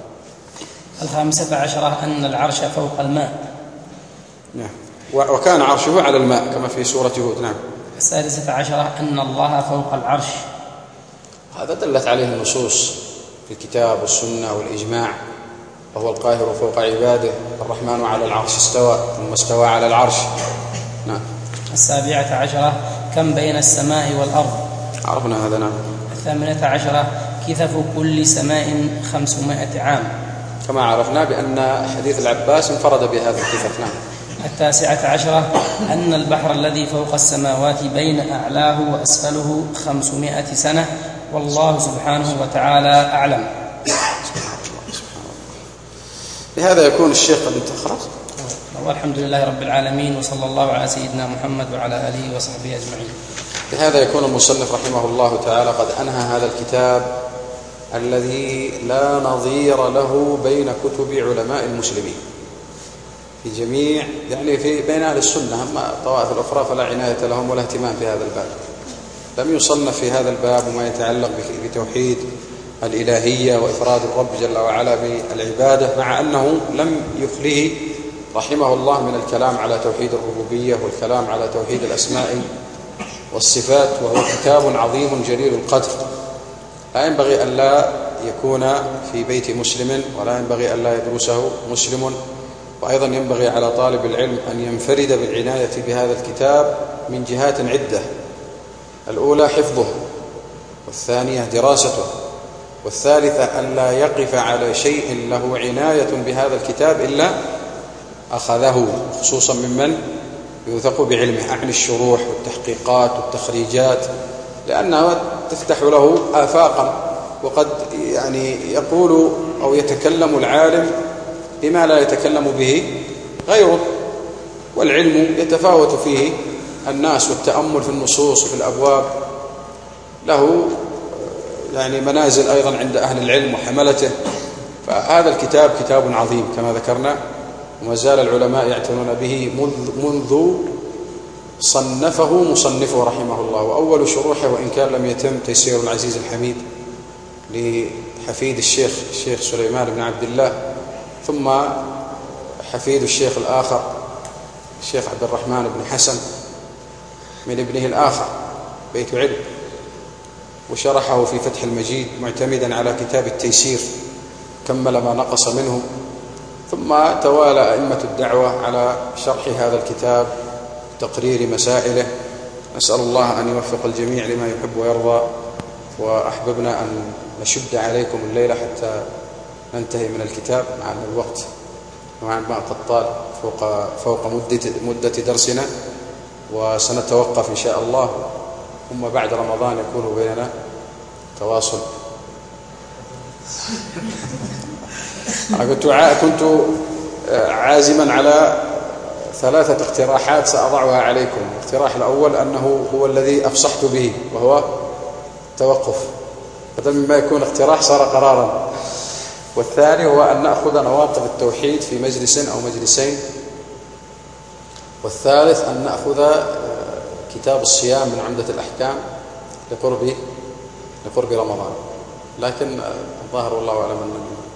15 أن العرش فوق الماء. نعم. وكان عرشه على الماء كما في سورة هود. نعم. 16 أن الله فوق العرش. هذا دلت عليه النصوص في الكتاب والسنة والإجماع، وهو القاهر فوق عباده، الرحمن على العرش استوى، ثم استوى على العرش. نعم. 17 كم بين السماء والأرض. عرفنا هذا. نعم. 18 كثف كل سماء 500 عام، كما عرفنا بأن حديث العباس انفرد بهذا الكثف. نعم. 19 أن البحر الذي فوق السماوات بين أعلاه وأسفله 500 سنة، والله سبحانه وتعالى أعلم. بهذا يكون الشيخ قد انتهى. والحمد لله رب العالمين، وصلى الله على سيدنا محمد وعلى آله وصحبه أجمعين. بهذا يكون المصنف رحمه الله تعالى قد أنهى هذا الكتاب الذي لا نظير له بين كتب علماء المسلمين في جميع، يعني في بين أهل السنة. أما الطوائف الأخرى فلا عناية لهم ولا اهتمام في هذا الباب. لم يصنف في هذا الباب وما يتعلق بتوحيد الإلهية وإفراد الرب جل وعلا بالعبادة، مع أنه لم يخله رحمه الله من الكلام على توحيد الربوبية والكلام على توحيد الأسماء والصفات، وهو كتاب عظيم جليل القدر لا ينبغي أن لا يكون في بيت مسلم، ولا ينبغي أن لا يدرسه مسلم. وأيضا ينبغي على طالب العلم أن ينفرد بالعناية بهذا الكتاب من جهات عدة: الأولى حفظه، والثانية دراسته، والثالثة أن لا يقف على شيء له عناية بهذا الكتاب إلا أخذه، خصوصا ممن يوثق بعلمه، أعني الشروح والتحقيقات والتخريجات، لأنها تفتح له آفاقا. وقد يعني يقول أو يتكلم العالم بما لا يتكلم به غيره، والعلم يتفاوت فيه الناس، والتأمل في النصوص وفي الأبواب له يعني منازل أيضا عند أهل العلم وحملته. فهذا الكتاب كتاب عظيم كما ذكرنا، وما زال العلماء يعتنون به منذ صنفه مصنفه رحمه الله. وأول شروحه وإن كان لم يتم تيسير العزيز الحميد لحفيد الشيخ سليمان بن عبد الله، ثم حفيد الشيخ الآخر الشيخ عبد الرحمن بن حسن من ابنه الآخر بيت علم، وشرحه في فتح المجيد معتمدا على كتاب التيسير، كمل ما نقص منه. ثم توالى أئمة الدعوة على شرح هذا الكتاب، تقرير مسائله. نسأل الله أن يوفق الجميع لما يحب ويرضى. وأحببنا أن نشد عليكم الليلة حتى ننتهي من الكتاب، مع أن الوقت نوعا ما قد طال فوق مدة درسنا، وسنتوقف إن شاء الله، ثم بعد رمضان يكون بيننا تواصل. أنا كنت عازما على 3 اقتراحات سأضعها عليكم. الاقتراح الأول أنه هو الذي أفصحت به، وهو التوقف، بدل مما يكون اقتراح صار قرارا. والثاني هو أن نأخذ نواقض التوحيد في مجلس أو مجلسين. والثالث أن نأخذ كتاب الصيام من عمدة الأحكام لقرب رمضان. لكن الظاهر والله أعلم أن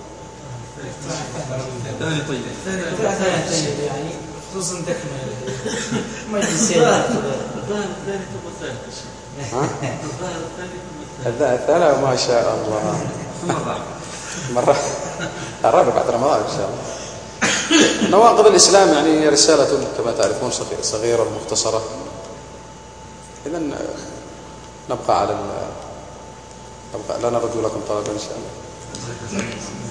الثاني طيب يعني خصوصا تكمل مجلسين. الثاني ما شاء الله مرة الرابع بعد رمضان إن شاء الله. نواقض الإسلام يعني رسالة كما تعرفون صغيرة مختصرة. إذن نبقى لا نرجو لكم طلبا إن شاء الله.